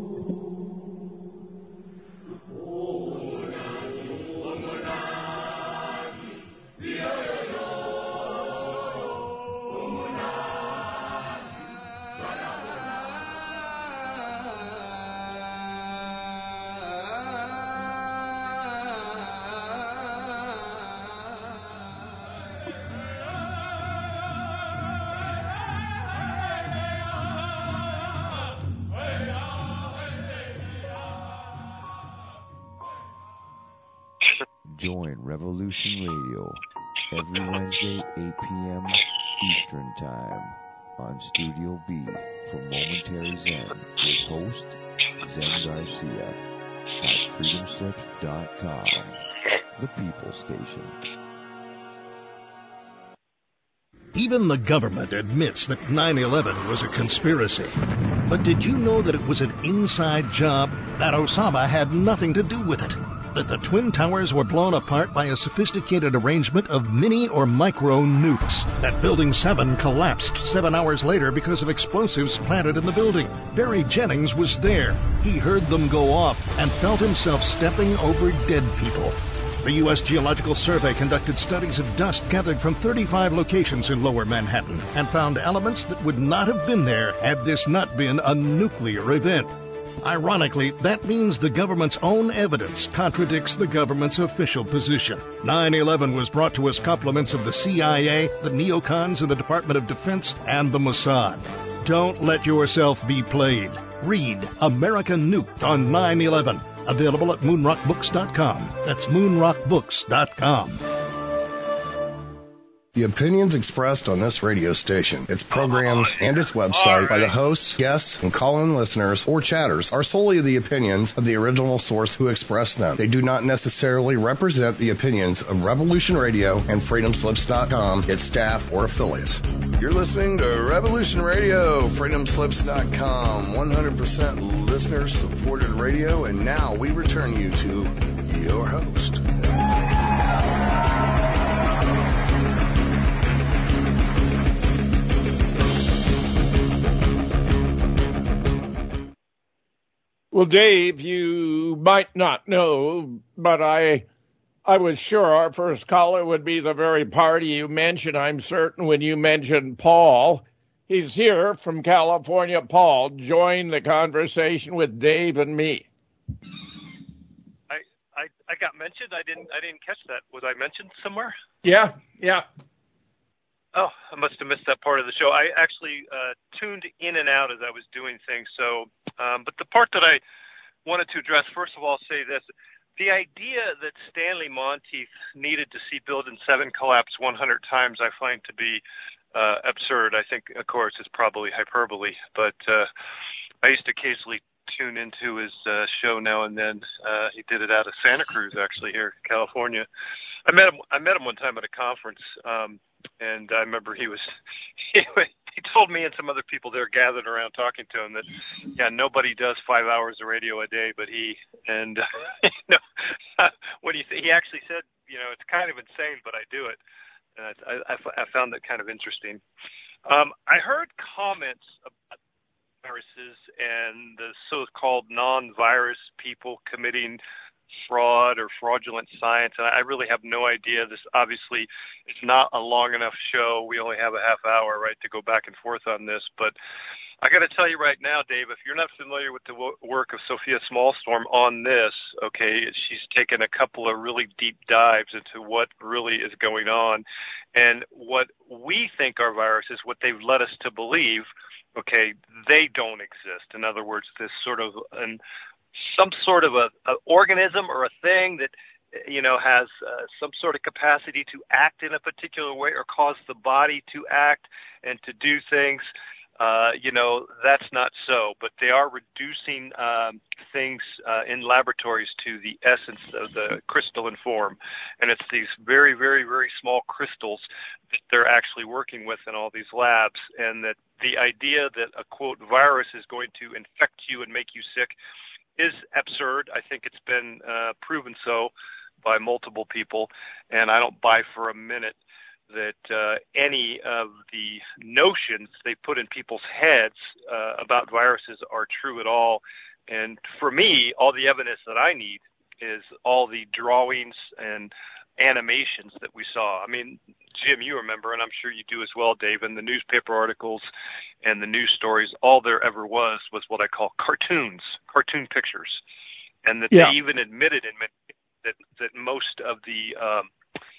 Join Revolution Radio every Wednesday, eight p.m. Eastern Time on Studio B for Momentary Zen with host Zen Garcia at freedom slips dot com, the People Station. Even the government admits that nine eleven was a conspiracy. But did you know that it was an inside job? That Osama had nothing to do with it? That the Twin Towers were blown apart by a sophisticated arrangement of mini or micro nukes? That Building seven collapsed seven hours later because of explosives planted in the building? Barry Jennings was there. He heard them go off and felt himself stepping over dead people. The U S Geological Survey conducted studies of dust gathered from thirty-five locations in Lower Manhattan and found elements that would not have been there had this not been a nuclear event. Ironically, that means the government's own evidence contradicts the government's official position. nine eleven was brought to us compliments of the C I A, the neocons in the Department of Defense, and the Mossad. Don't let yourself be played. Read America Nuked on nine eleven. Available at moon rock books dot com. That's moon rock books dot com. The opinions expressed on this radio station, its programs, and its website by the hosts, guests, and call-in listeners or chatters are solely the opinions of the original source who expressed them. They do not necessarily represent the opinions of Revolution Radio and freedom slips dot com, its staff, or affiliates. You're listening to Revolution Radio, freedom slips dot com, one hundred percent listener-supported radio, and now we return you to your host. Well, Dave, you might not know, but I I was sure our first caller would be the very party you mentioned. I'm certain when you mentioned Paul. He's here from California. Paul, join the conversation with Dave and me. I, I I got mentioned. I didn't I didn't catch that. Was I mentioned somewhere? Yeah, yeah. Oh, I must have missed that part of the show. I actually uh, tuned in and out as I was doing things. So, um, but the part that I wanted to address, first of all, say this. The idea that Stanley Monteith needed to see Building seven collapse one hundred times I find to be uh, absurd. I think, of course, it's probably hyperbole. But uh, I used to occasionally tune into his uh, show now and then. Uh, he did it out of Santa Cruz, actually, here in California. I met him. I met him one time at a conference, um, and I remember he was. He, he told me and some other people there gathered around talking to him that, yeah, nobody does five hours of radio a day, but he. And you know, when he he actually said, you know, it's kind of insane, but I do it. And I, I, I found that kind of interesting. Um, I heard comments about viruses and the so-called non-virus people committing fraud or fraudulent science. And I really have no idea. This obviously is not a long enough show. We only have a half hour, right, to go back and forth on this. But I got to tell you right now, Dave, if you're not familiar with the w- work of Sophia Smallstorm on this, okay, she's taken a couple of really deep dives into what really is going on. And what we think are viruses, what they've led us to believe, okay, they don't exist. In other words, this sort of an some sort of a, a organism or a thing that, you know, has uh, some sort of capacity to act in a particular way or cause the body to act and to do things, uh, you know, that's not so. But they are reducing um, things uh, in laboratories to the essence of the crystalline form. And it's these very, very, very small crystals that they're actually working with in all these labs. And that the idea that a, quote, virus is going to infect you and make you sick is absurd. I think it's been uh, proven so by multiple people, and I don't buy for a minute that uh, any of the notions they put in people's heads uh, about viruses are true at all. And for me, all the evidence that I need is all the drawings and animations that we saw. I mean, Jim, you remember, and I'm sure you do as well, Dave, in the newspaper articles and the news stories, all there ever was was what I call cartoons, cartoon pictures. And that yeah. they even admitted in many, that, that most of the, um,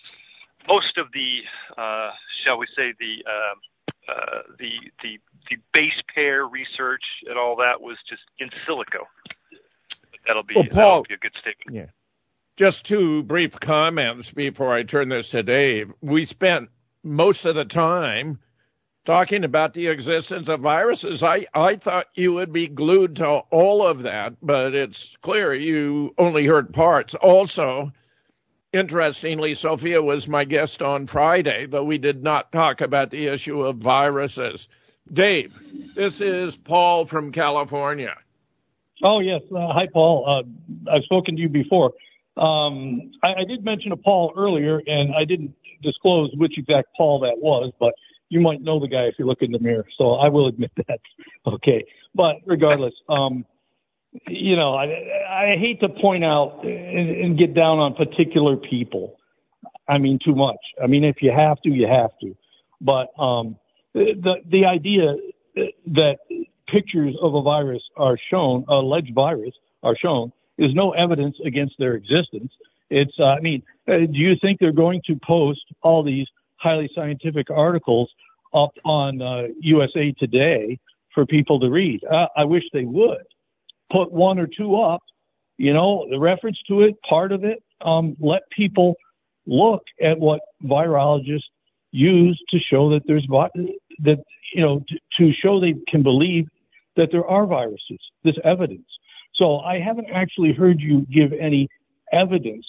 most of the, uh, shall we say, the, uh, uh, the, the, the base pair research and all that was just in silico. But that'll be, well, Paul, that'll be a good statement. Yeah. Just two brief comments before I turn this to Dave. We spent most of the time talking about the existence of viruses. I, I thought you would be glued to all of that, but it's clear you only heard parts. Also, interestingly, Sophia was my guest on Friday, though we did not talk about the issue of viruses. Dave, this is Paul from California. Oh, yes. Uh, hi, Paul. Uh, I've spoken to you before. Um, I, I did mention a Paul earlier, and I didn't disclose which exact Paul that was, but you might know the guy if you look in the mirror, so I will admit that. Okay. But regardless, um, you know, I, I hate to point out and, and get down on particular people. I mean, too much. I mean, if you have to, you have to. But um, the the idea that pictures of a virus are shown, alleged virus are shown, is no evidence against their existence. It's, uh, I mean, uh, do you think they're going to post all these highly scientific articles up on uh, U S A Today for people to read? Uh, I wish they would. Put one or two up, you know, the reference to it, part of it, um, let people look at what virologists use to show that there's, that, you know, to, to show they can believe that there are viruses, this evidence. So I haven't actually heard you give any evidence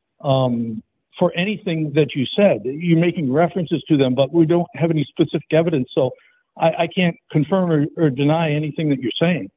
um, for anything that you said. You're making references to them, but we don't have any specific evidence. So I, I can't confirm or, or deny anything that you're saying.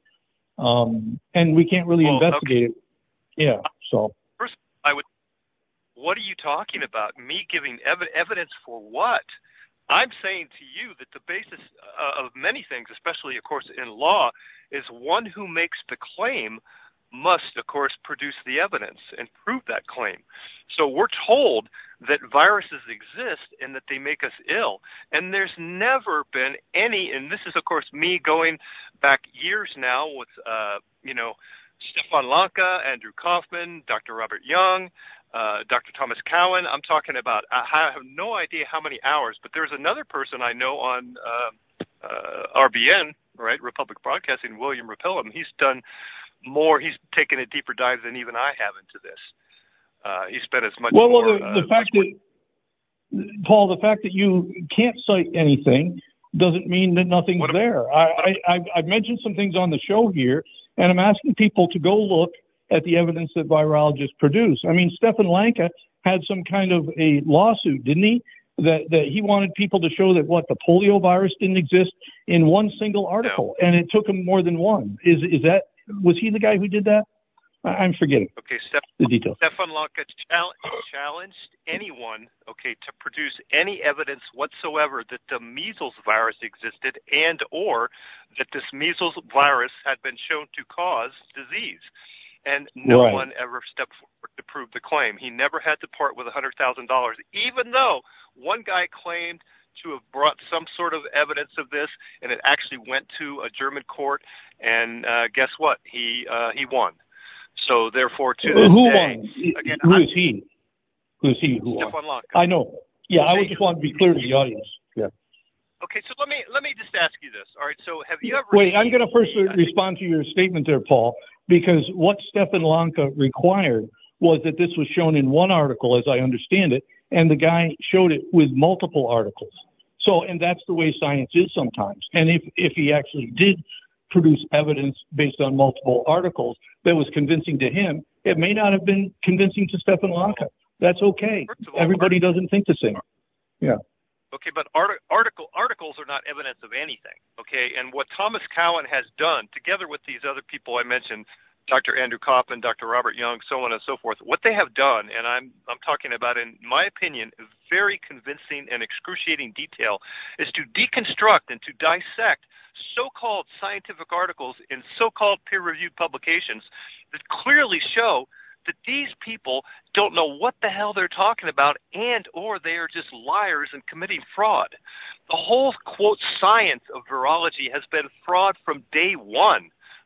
Um, and we can't really well, investigate okay. it. Yeah. So first, I would. What are you talking about? Me giving ev- evidence for what? I'm saying to you that the basis uh, of many things, especially, of course, in law, is one who makes the claim must, of course, produce the evidence and prove that claim. So we're told that viruses exist and that they make us ill. And there's never been any, and this is, of course, me going back years now with, uh, you know, Stefan Lanka, Andrew Kaufman, Doctor Robert Young, Uh, Doctor Thomas Cowan. I'm talking about, I have no idea how many hours, but there's another person I know on uh, uh, R B N, right, Republic Broadcasting, William Rapillum. He's done more, he's taken a deeper dive than even I have into this. Uh, he spent as much well, more. Well, the, the uh, fact that, Paul, the fact that you can't cite anything doesn't mean that nothing's what there. I, I, I've mentioned some things on the show here, and I'm asking people to go look at the evidence that virologists produce. I mean, Stefan Lanka had some kind of a lawsuit, didn't he? That that he wanted people to show that what the polio virus didn't exist in one single article, no. and it took him more than one. Is is that was he the guy who did that? I'm forgetting. Okay, Steph- the details. Stefan Lanka chal- challenged anyone, okay, to produce any evidence whatsoever that the measles virus existed and or that this measles virus had been shown to cause disease. And no right. one ever stepped forward to prove the claim. He never had to part with one hundred thousand dollars, even though one guy claimed to have brought some sort of evidence of this, and it actually went to a German court, and uh, guess what? He uh, he won. So, therefore, to this Who day... won? Again, Who I'm, is he? Who is he who Stefan won? Lanka. I know. Yeah, I would just want to be clear to the audience. Yeah. Okay, so let me let me just ask you this. All right, so have you ever... Wait, I'm going to first respond to your statement there, Paul, because what Stefan Lanka required was that this was shown in one article, as I understand it, and the guy showed it with multiple articles. So, and that's the way science is sometimes. And if, if he actually did produce evidence based on multiple articles that was convincing to him, it may not have been convincing to Stefan Lanka. That's okay. All, Everybody doesn't think the same. Yeah. Okay, but art- article articles are not evidence of anything, okay? And what Thomas Cowan has done, together with these other people I mentioned, Doctor Andrew Kaufman, Doctor Robert Young, so on and so forth, what they have done, and I'm I'm talking about, in my opinion, very convincing and excruciating detail, is to deconstruct and to dissect so-called scientific articles in so-called peer-reviewed publications that clearly show that these people don't know what the hell they're talking about, and or they are just liars and committing fraud. The whole, quote, science of virology has been fraud from day one.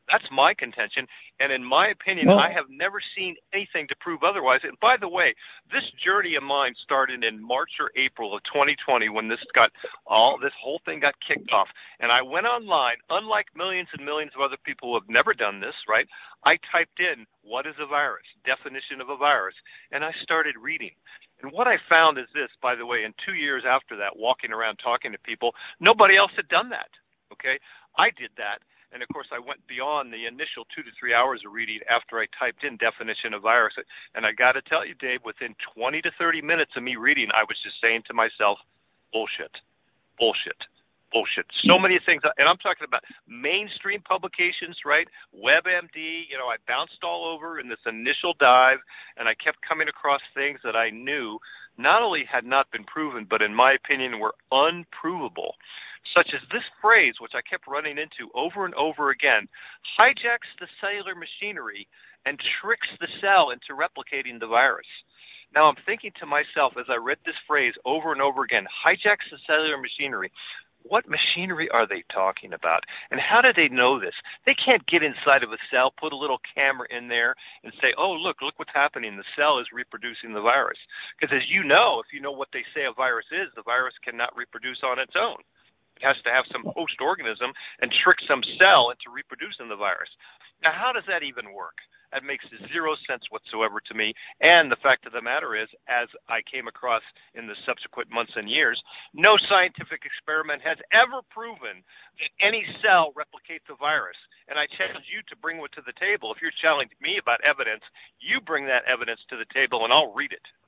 That's my contention. And in my opinion, well, I have never seen anything to prove otherwise. And by the way, this journey of mine started in March or April of twenty twenty when this got all this whole thing got kicked off. And I went online, unlike millions and millions of other people who have never done this, right? I typed in, what is a virus? Definition of a virus. And I started reading. And what I found is this, by the way, in two years after that, walking around talking to people, nobody else had done that, okay? I did that. And, of course, I went beyond the initial two to three hours of reading after I typed in definition of virus. And I got to tell you, Dave, within twenty to thirty minutes of me reading, I was just saying to myself, bullshit, bullshit, bullshit. So many things. And I'm talking about mainstream publications, right? WebMD, you know, I bounced all over in this initial dive, and I kept coming across things that I knew not only had not been proven, but in my opinion were unprovable, such as this phrase, which I kept running into over and over again, hijacks the cellular machinery and tricks the cell into replicating the virus. Now I'm thinking to myself as I read this phrase over and over again, hijacks the cellular machinery. What machinery are they talking about? And how do they know this? They can't get inside of a cell, put a little camera in there, and say, oh, look, look what's happening. The cell is reproducing the virus. Because as you know, if you know what they say a virus is, the virus cannot reproduce on its own. It has to have some host organism and trick some cell into reproducing the virus. Now, how does that even work? That makes zero sense whatsoever to me. And the fact of the matter is, as I came across in the subsequent months and years, no scientific experiment has ever proven that any cell replicates a virus. And I challenge you to bring it to the table. If you're challenging me about evidence, you bring that evidence to the table and I'll read it.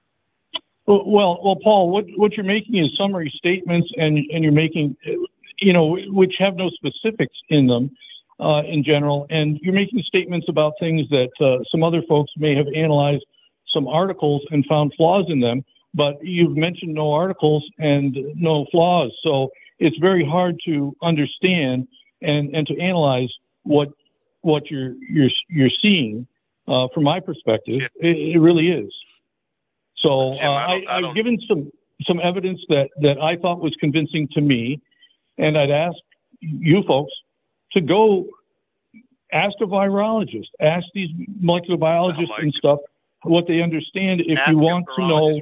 Well, well, Paul, what, what you're making is summary statements, and, and you're making, you know, which have no specifics in them uh, in general, and you're making statements about things that uh, some other folks may have analyzed some articles and found flaws in them, but you've mentioned no articles and no flaws, so it's very hard to understand and, and to analyze what what you're you're you're seeing uh, from my perspective. It, it really is. So uh, I, I've given some, some evidence that, that I thought was convincing to me, and I'd ask you folks to go ask a virologist, ask these molecular biologists and stuff what they understand if you want to know.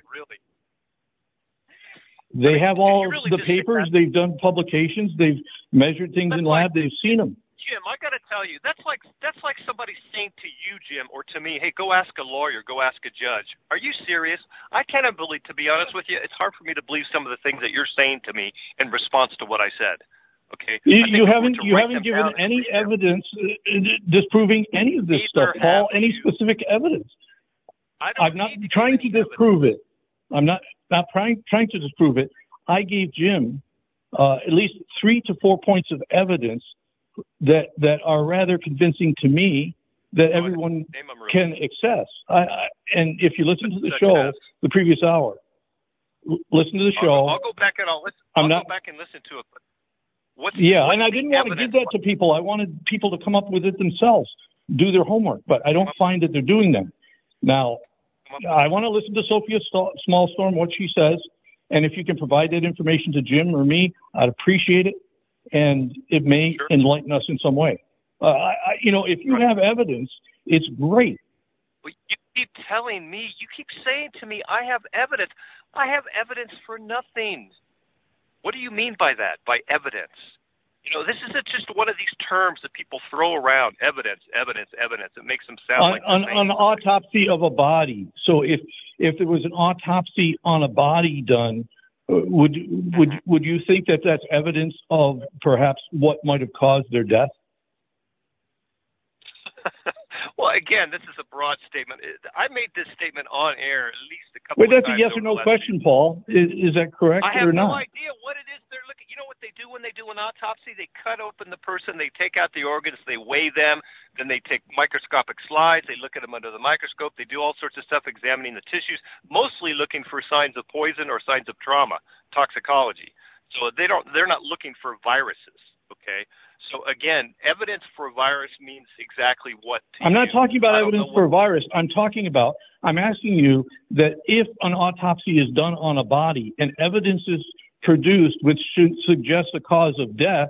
They have all the papers, they've done publications, they've measured things in lab, they've seen them. Jim, I got to tell you, that's like that's like somebody saying to you, Jim, or to me, hey, go ask a lawyer, go ask a judge. Are you serious? I can't believe, to be honest with you, it's hard for me to believe some of the things that you're saying to me in response to what I said. Okay, you, you haven't you haven't given any evidence disproving any of this stuff, Paul. Any specific evidence? I don't I'm not trying to disprove it. I'm not not trying trying to disprove it. I gave Jim uh, at least three to four points of evidence that that are rather convincing to me that everyone can access. I, I, and if you listen to the show, the previous hour, listen to the show. I'll, I'll go back and I'll listen. I'm I'll not, go back and listen to it. But what's, yeah, what's and I didn't want to give that to people. I wanted people to come up with it themselves, do their homework. But I don't find that they're doing that. Now, I want to listen to Sophia Smallstorm, what she says, and if you can provide that information to Jim or me, I'd appreciate it. And it may sure. enlighten us in some way. Uh, I, I, you know, if you have evidence, it's great. Well, you keep telling me, you keep saying to me, I have evidence. I have evidence for nothing. What do you mean by that, by evidence? You know, this isn't just one of these terms that people throw around, evidence, evidence, evidence. It makes them sound on, like an, an autopsy of a body. So if, if there was an autopsy on a body done, Would would would you think that that's evidence of perhaps what might have caused their death? Well, again, this is a broad statement. I made this statement on air at least a couple Wait, of times. Wait, that's a yes or no question, week. Paul. Is, is that correct I have or no not? idea what it is they're looking. You know what they do when they do an autopsy? They cut open the person, they take out the organs, they weigh them, then they take microscopic slides, they look at them under the microscope, they do all sorts of stuff examining the tissues, mostly looking for signs of poison or signs of trauma, toxicology. So they don't, they're not looking for viruses, okay? So again, evidence for a virus means exactly what to I'm not you. talking about evidence for a virus. I'm talking about, I'm asking you that if an autopsy is done on a body and evidence is produced which should suggest a cause of death,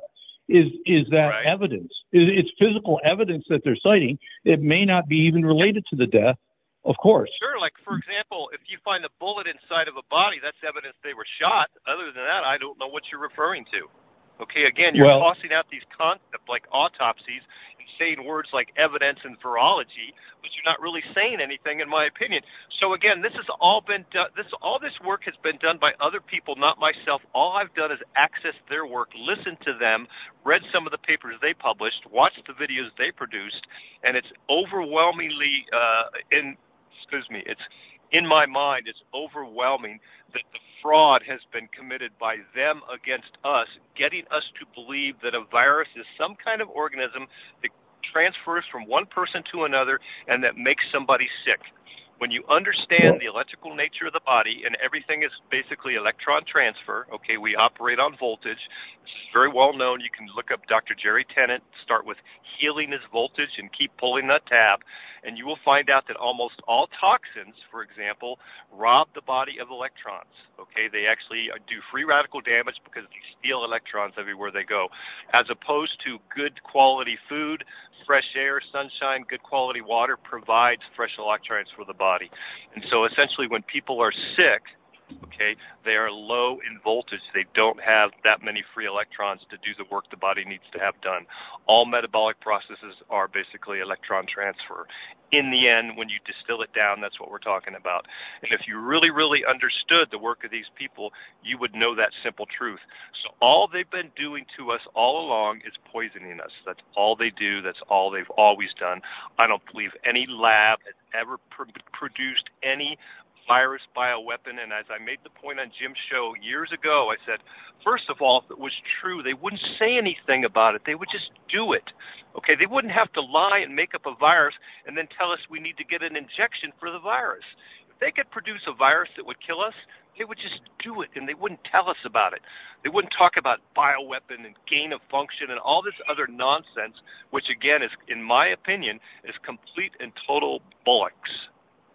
is is that Right. evidence. It, it's physical evidence that they're citing. It may not be even related to the death, of course. Sure, like, for example, if you find a bullet inside of a body, that's evidence they were shot. Other than that, I don't know what you're referring to. Okay, again, you're Well- tossing out these concepts like autopsies and saying words like evidence and virology, but you're not really saying anything, in my opinion. So again, this has all been done. This all this work has been done by other people, not myself. All I've done is access their work, listen to them, read some of the papers they published, watched the videos they produced, and it's overwhelmingly uh, in. Excuse me. It's in my mind. It's overwhelming that the fraud has been committed by them against us, getting us to believe that a virus is some kind of organism that transfers from one person to another and that makes somebody sick. When you understand the electrical nature of the body and everything is basically electron transfer, okay, we operate on voltage. This is very well known. You can look up Doctor Jerry Tennant, start with healing his voltage and keep pulling that tab, and you will find out that almost all toxins, for example, rob the body of electrons. Okay, they actually do free radical damage because they steal electrons everywhere they go, as opposed to good quality food, fresh air, sunshine, good quality water provides fresh electrons for the body. And so essentially when people are sick, okay, they are low in voltage. They don't have that many free electrons to do the work the body needs to have done. All metabolic processes are basically electron transfer. In the end, when you distill it down, that's what we're talking about. And if you really, really understood the work of these people, you would know that simple truth. So all they've been doing to us all along is poisoning us. That's all they do. That's all they've always done. I don't believe any lab has ever pr- produced any virus bioweapon, and as I made the point on Jim's show years ago, I said, first of all, if it was true, they wouldn't say anything about it. They would just do it. Okay, they wouldn't have to lie and make up a virus and then tell us we need to get an injection for the virus. If they could produce a virus that would kill us, they would just do it, and they wouldn't tell us about it. They wouldn't talk about bioweapon and gain of function and all this other nonsense, which, again, is, in my opinion, is complete and total bollocks.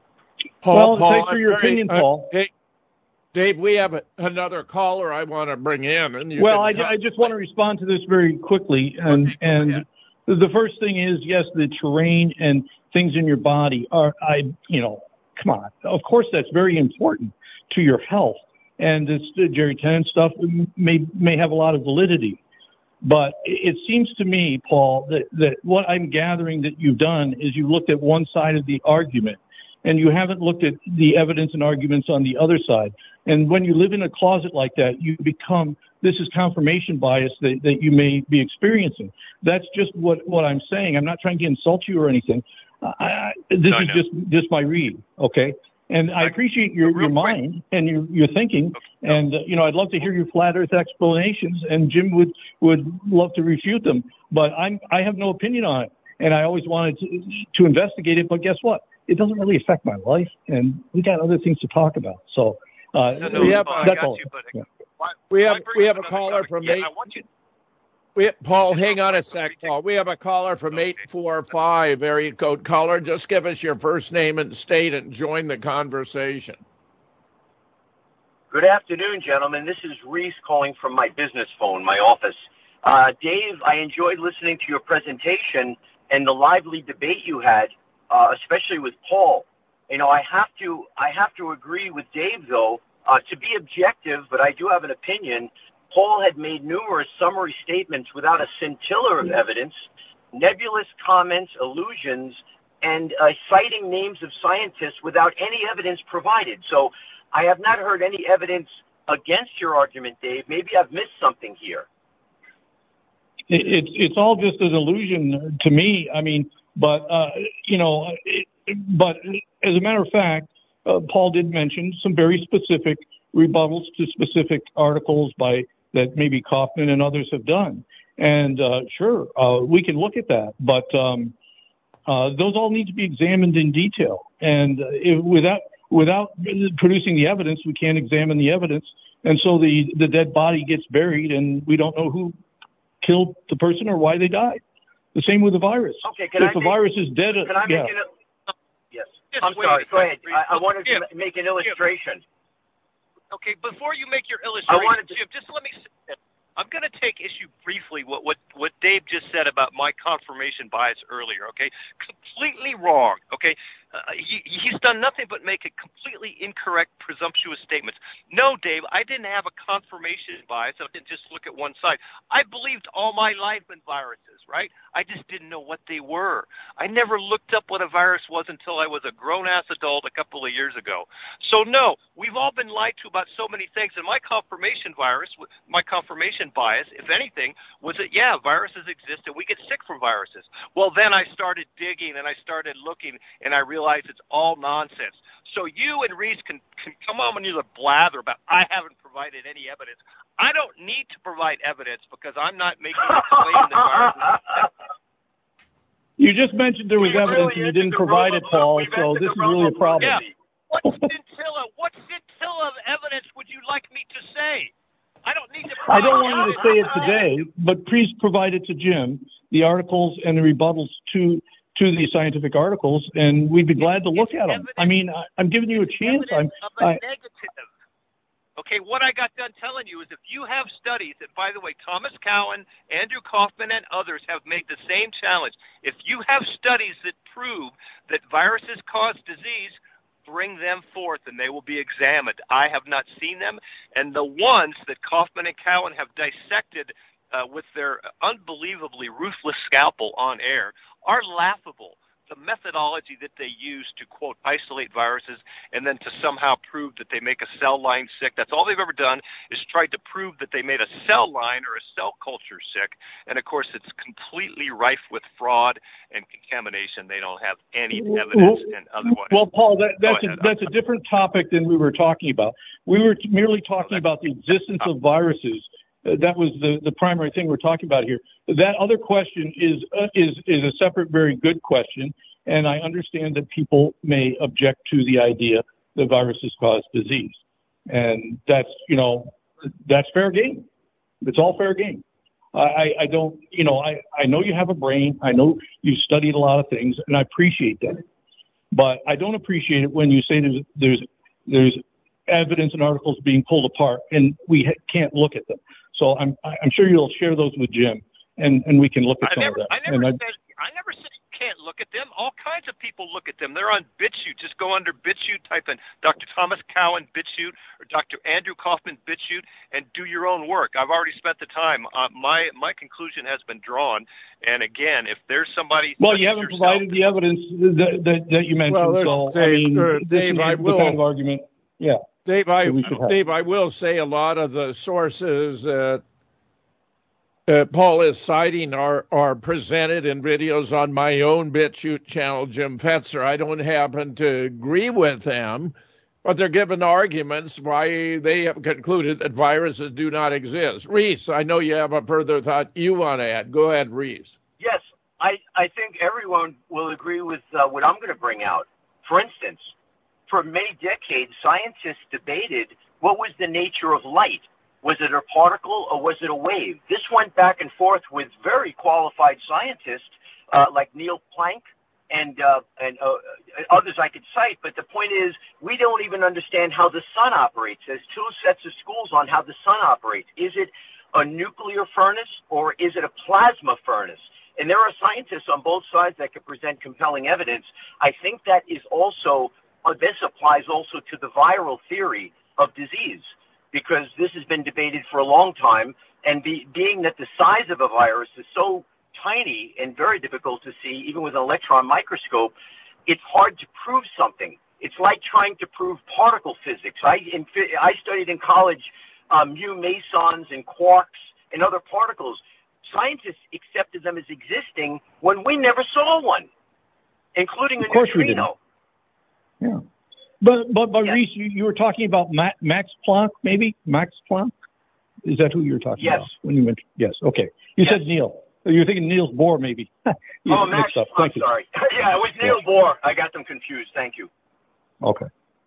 Paul, well, Paul, thanks for your very, opinion, Paul. Uh, Dave, Dave, we have a, another caller I want to bring in. And you well, I, can I just want to respond to this very quickly. And, okay, and the first thing is, yes, the terrain and things in your body are, I, you know, come on. Of course, that's very important to your health. And this uh, Jerry Tennant stuff may may have a lot of validity. But it seems to me, Paul, that, that what I'm gathering that you've done is you looked at one side of the argument, and you haven't looked at the evidence and arguments on the other side. And when you live in a closet like that, you become, this is confirmation bias that, that you may be experiencing. That's just what, what I'm saying. I'm not trying to insult you or anything. I, this no, is no. just just my read, okay? And I appreciate your, your mind and your, your thinking. Okay. And, uh, you know, I'd love to hear your flat earth explanations, and Jim would, would love to refute them. But I'm, I have no opinion on it. And I always wanted to, to investigate it. But guess what? It doesn't really affect my life, and we got other things to talk about. So, uh, no, no, we have, I that's got all. you, but Yeah. why, We have why bring we up have a another caller topic? from yeah, eight. I want you. We, Paul, hang on a sec, Paul. We have a caller from okay. eight four five, area code caller. Just give us your first name and state and join the conversation. Good afternoon, gentlemen. This is Reese calling from my business phone, my office. Uh, Dave, I enjoyed listening to your presentation and the lively debate you had, uh, especially with Paul. You know, I have to, I have to agree with Dave, though, uh, to be objective, but I do have an opinion. Paul had made numerous summary statements without a scintilla of evidence, nebulous comments, allusions, and uh, citing names of scientists without any evidence provided. So I have not heard any evidence against your argument, Dave. Maybe I've missed something here. It, it's it's all just an illusion to me. I mean, but uh, you know, it, but as a matter of fact, uh, Paul did mention some very specific rebuttals to specific articles by that maybe Kaufman and others have done. And uh, sure, uh, we can look at that, but um, uh, those all need to be examined in detail. And uh, if, without without producing the evidence, we can't examine the evidence, and so the the dead body gets buried, and we don't know who killed the person or why they died. The same with the virus. Okay, can if I the make, virus is dead, can I yeah. make an, yes. Just I'm wait sorry. a Go ahead. second, I, I wanted Jim, to make an illustration. Okay, before you make your illustration, I wanted to, Jim, just let me I'm going to take issue briefly what, what what Dave just said about my confirmation bias earlier, okay? Completely wrong, okay? Uh, he, he's done nothing but make a completely incorrect, presumptuous statements. No, Dave, I didn't have a confirmation bias. I didn't just look at one side. I believed all my life in viruses, right? I just didn't know what they were. I never looked up what a virus was until I was a grown-ass adult a couple of years ago. So, no, we've all been lied to about so many things, and my confirmation virus, my confirmation bias, if anything, was that, yeah, viruses exist and we get sick from viruses. Well, then I started digging and I started looking, and I realized it's all nonsense. So you and Reese can, can come on and you blather about, I haven't provided any evidence. I don't need to provide evidence because I'm not making a claim that viruses. You just mentioned there was We evidence really and you didn't provide it, Paul, so this is really a problem. Yeah. What scintilla, what scintilla of evidence would you like me to say? I don't need to I don't want you to say it today, but please provide it to Jim, the articles and the rebuttals to to the scientific articles, and we'd be glad to look at them. I mean, I, I'm giving you a chance. I'm, of a I, negative. Okay, what I got done telling you is if you have studies, and by the way, Thomas Cowan, Andrew Kaufman, and others have made the same challenge. If you have studies that prove that viruses cause disease, bring them forth and they will be examined. I have not seen them, and the ones that Kaufman and Cowan have dissected uh, with their unbelievably ruthless scalpel on air are laughable. The methodology that they use to, quote, isolate viruses and then to somehow prove that they make a cell line sick, that's all they've ever done is tried to prove that they made a cell line or a cell culture sick. And, of course, it's completely rife with fraud and contamination. They don't have any evidence and otherwise. Well, Paul, that, that's, a, that's a different topic than we were talking about. We were merely talking about the existence of viruses. Uh, that was the, the primary thing we're talking about here. That other question is uh, is is a separate, very good question, and I understand that people may object to the idea that viruses cause disease, and that's you know that's fair game. It's all fair game. I, I don't you know I, I know you have a brain. I know you've studied a lot of things, and I appreciate that. But I don't appreciate it when you say there's there's there's evidence and articles being pulled apart, and we ha- can't look at them. So I'm I'm sure you'll share those with Jim, and, and we can look at I some never, of that. I never and said I never said you can't look at them. All kinds of people look at them. They're on BitChute. Just go under BitChute, type in Doctor Thomas Cowan BitChute or Doctor Andrew Kaufman BitChute, and do your own work. I've already spent the time. Uh, my my conclusion has been drawn. And again, if there's somebody, well, you haven't provided the evidence that that, that you mentioned. Well, so Dave, I mean, uh, this Dave, is I the will. kind of argument. Yeah. Dave, I, So Dave, I will say a lot of the sources that uh, Paul is citing are, are presented in videos on my own BitChute channel, Jim Fetzer. I don't happen to agree with them, but they're given arguments why they have concluded that viruses do not exist. Reese, I know you have a further thought you want to add. Go ahead, Reese. Yes, I, I think everyone will agree with uh, what I'm going to bring out. For instance, for many decades, scientists debated what was the nature of light. Was it a particle or was it a wave? This went back and forth with very qualified scientists uh, like Neil Planck and uh, and uh, others I could cite. But the point is, we don't even understand how the sun operates. There's two sets of schools on how the sun operates. Is it a nuclear furnace or is it a plasma furnace? And there are scientists on both sides that can present compelling evidence. I think that is also, uh, this applies also to the viral theory of disease, because this has been debated for a long time, and be, being that the size of a virus is so tiny and very difficult to see, even with an electron microscope, it's hard to prove something. It's like trying to prove particle physics. I, in, I studied in college um, mu mesons and quarks and other particles. Scientists accepted them as existing when we never saw one, including a of course neutrino. We didn't. Yeah. But, but, but yes. Reese, you, you were talking about Ma- Max Planck, maybe? Max Planck? Is that who you were talking yes. about? When you mentioned, yes, okay. You yes. said Neil. You were thinking Niels Bohr, maybe. you oh, Max, up. I'm Thank you. sorry. yeah, it was Neil yeah. Bohr. I got them confused. Thank you. Okay.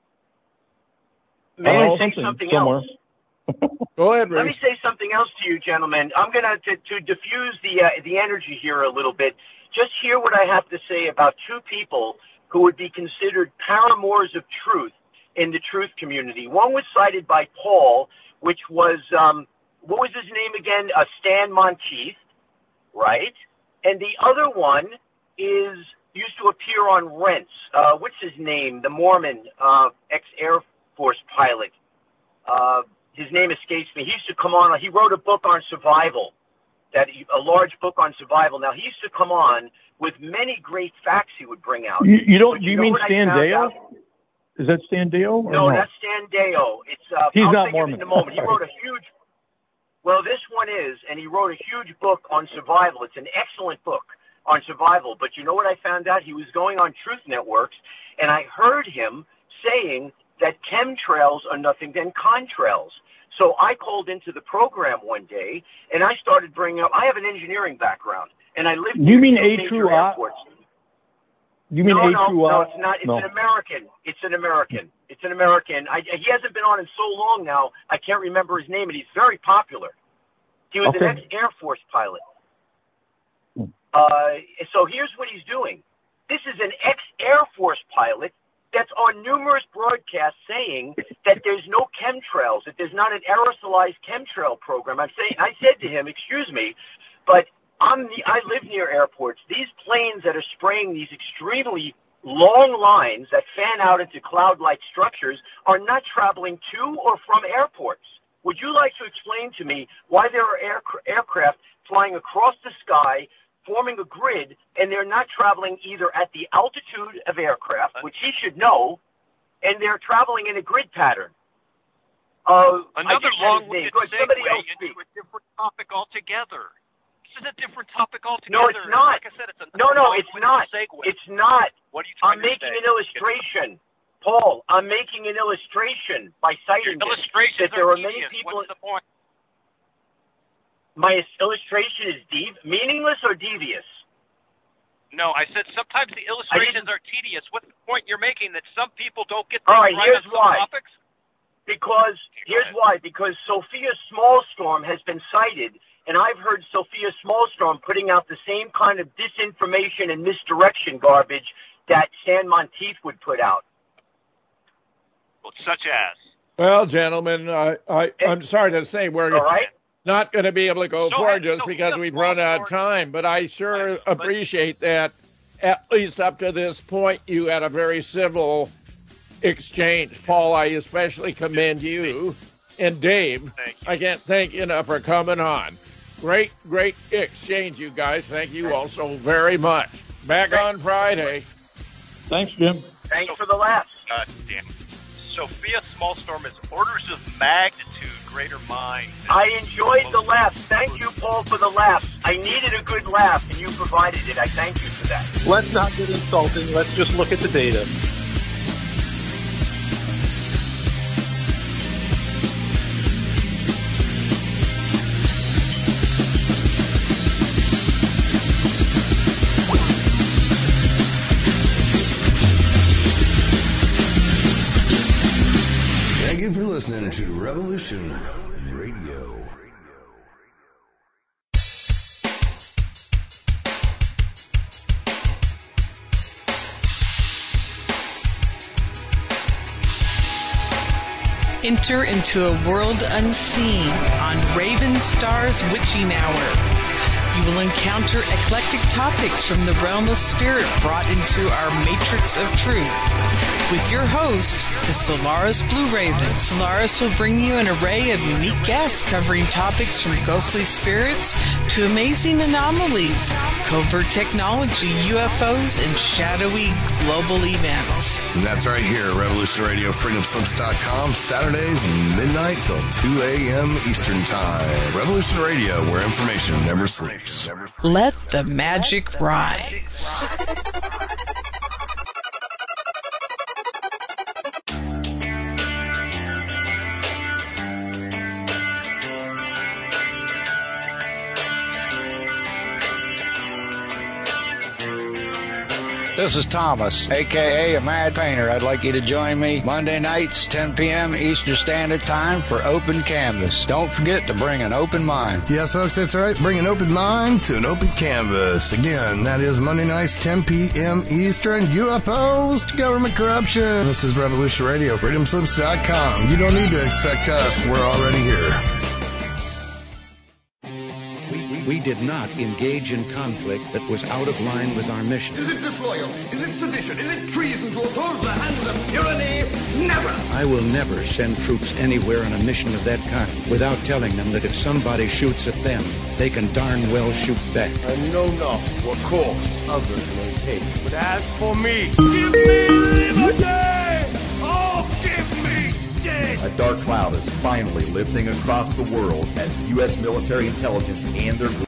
May I I say something, something somewhere. else? Go ahead, Reese. Let me say something else to you, gentlemen. I'm going to, to diffuse the, uh, the energy here a little bit. Just hear what I have to say about two people who would be considered paramours of truth in the truth community. One was cited by Paul, which was um, what was his name again? Uh, Stan Monteith, right? And the other one is used to appear on Rents. Uh, what's his name? The Mormon uh, ex-Air Force pilot. Uh, his name escapes me. He used to come on. He wrote a book on survival, that he, a large book on survival. Now, he used to come on with many great facts he would bring out. You, you don't? But Do you, you mean know Stan Deo? Is that Stan Deo? No, no, that's Stan Deo. It's uh, he's I'll not think Mormon. of it in a moment. He wrote a huge. Well, this one is, and he wrote a huge book on survival. It's an excellent book on survival. But you know what I found out? He was going on Truth Networks, and I heard him saying that chemtrails are nothing than contrails. So I called into the program one day, and I started bringing up. I have an engineering background, and I lived You near mean two A major True A? airports. You mean no, A no, True no, A? it's not. It's no. an American. It's an American. It's an American. I, he hasn't been on in so long now, I can't remember his name, and he's very popular. He was Okay. an ex-Air Force pilot. Uh, so here's what he's doing. This is an ex-Air Force pilot that's on numerous broadcasts saying that there's no chemtrails, that there's not an aerosolized chemtrail program. I'm saying, I said to him, excuse me, but I'm the, I live near airports. These planes that are spraying these extremely long lines that fan out into cloud-like structures are not traveling to or from airports. Would you like to explain to me why there are air, aircraft flying across the sky, forming a grid, and they're not traveling either at the altitude of aircraft, which he should know, and they're traveling in a grid pattern? Uh, Another long-winded segue into a different topic altogether. This is a different topic altogether. No, it's not. Like I said, it's a no, no, it's not. Segue. It's not. What are you I'm trying to making say? an illustration. Paul, I'm making an illustration by citing Your this, illustrations that there are are many devious. people. What's the point? My illustration is deep, meaningless or devious? No, I said sometimes the illustrations are tedious. What's the point you're making? That some people don't get All things right, right here's on some why. topics? Because here's why. Because Sophia Smallstorm has been cited, and I've heard Sophia Smallstorm putting out the same kind of disinformation and misdirection garbage that Stan Monteith would put out. Well, such as? Well, gentlemen, I, I, I'm sorry to say we're All right. not going to be able to go No, forward I- just no, because no, we've no, run no, out no. of time, but I sure Right, but- appreciate that at least up to this point you had a very civil exchange. Paul, I especially commend you. And Dave, Thank you. I can't thank you enough for coming on. Great, great exchange, you guys. Thank you all so very much. Back on Friday. Thanks, Jim. Thanks for the laughs. God damn. Sophia Smallstorm is orders of magnitude greater mind. I enjoyed the laughs. Thank you, Paul, for the laughs. I needed a good laugh, and you provided it. I thank you for that. Let's not get insulting. Let's just look at the data. Thank you for listening to Revolution Radio. Enter into a world unseen on Raven Star's Witching Hour. You will encounter eclectic topics from the realm of spirit brought into our matrix of truth. With your host, the Solaris Blue Raven. Solaris will bring you an array of unique guests covering topics from ghostly spirits to amazing anomalies, covert technology, U F Os, and shadowy global events. And that's right here, Revolution Radio, freedom slips dot com, Saturdays, midnight till two a.m. Eastern Time. Revolution Radio, where information never sleeps. Let the magic rise. This is Thomas, a k a. a Mad Painter. I'd like you to join me Monday nights, ten p.m. Eastern Standard Time for Open Canvas. Don't forget to bring an open mind. Yes, folks, that's right. Bring an open mind to an open canvas. Again, that is Monday nights, ten p.m. Eastern. U F Os to government corruption. This is Revolution Radio, freedom slips dot com. You don't need to expect us. We're already here. We did not engage in conflict that was out of line with our mission. Is it disloyal? Is it sedition? Is it treason to oppose the hands of tyranny? Never! I will never send troops anywhere on a mission of that kind without telling them that if somebody shoots at them, they can darn well shoot back. I know not what course others may take, but as for me, give me liberty! Oh, give me death! A dark cloud is finally lifting across the world as U S military intelligence and their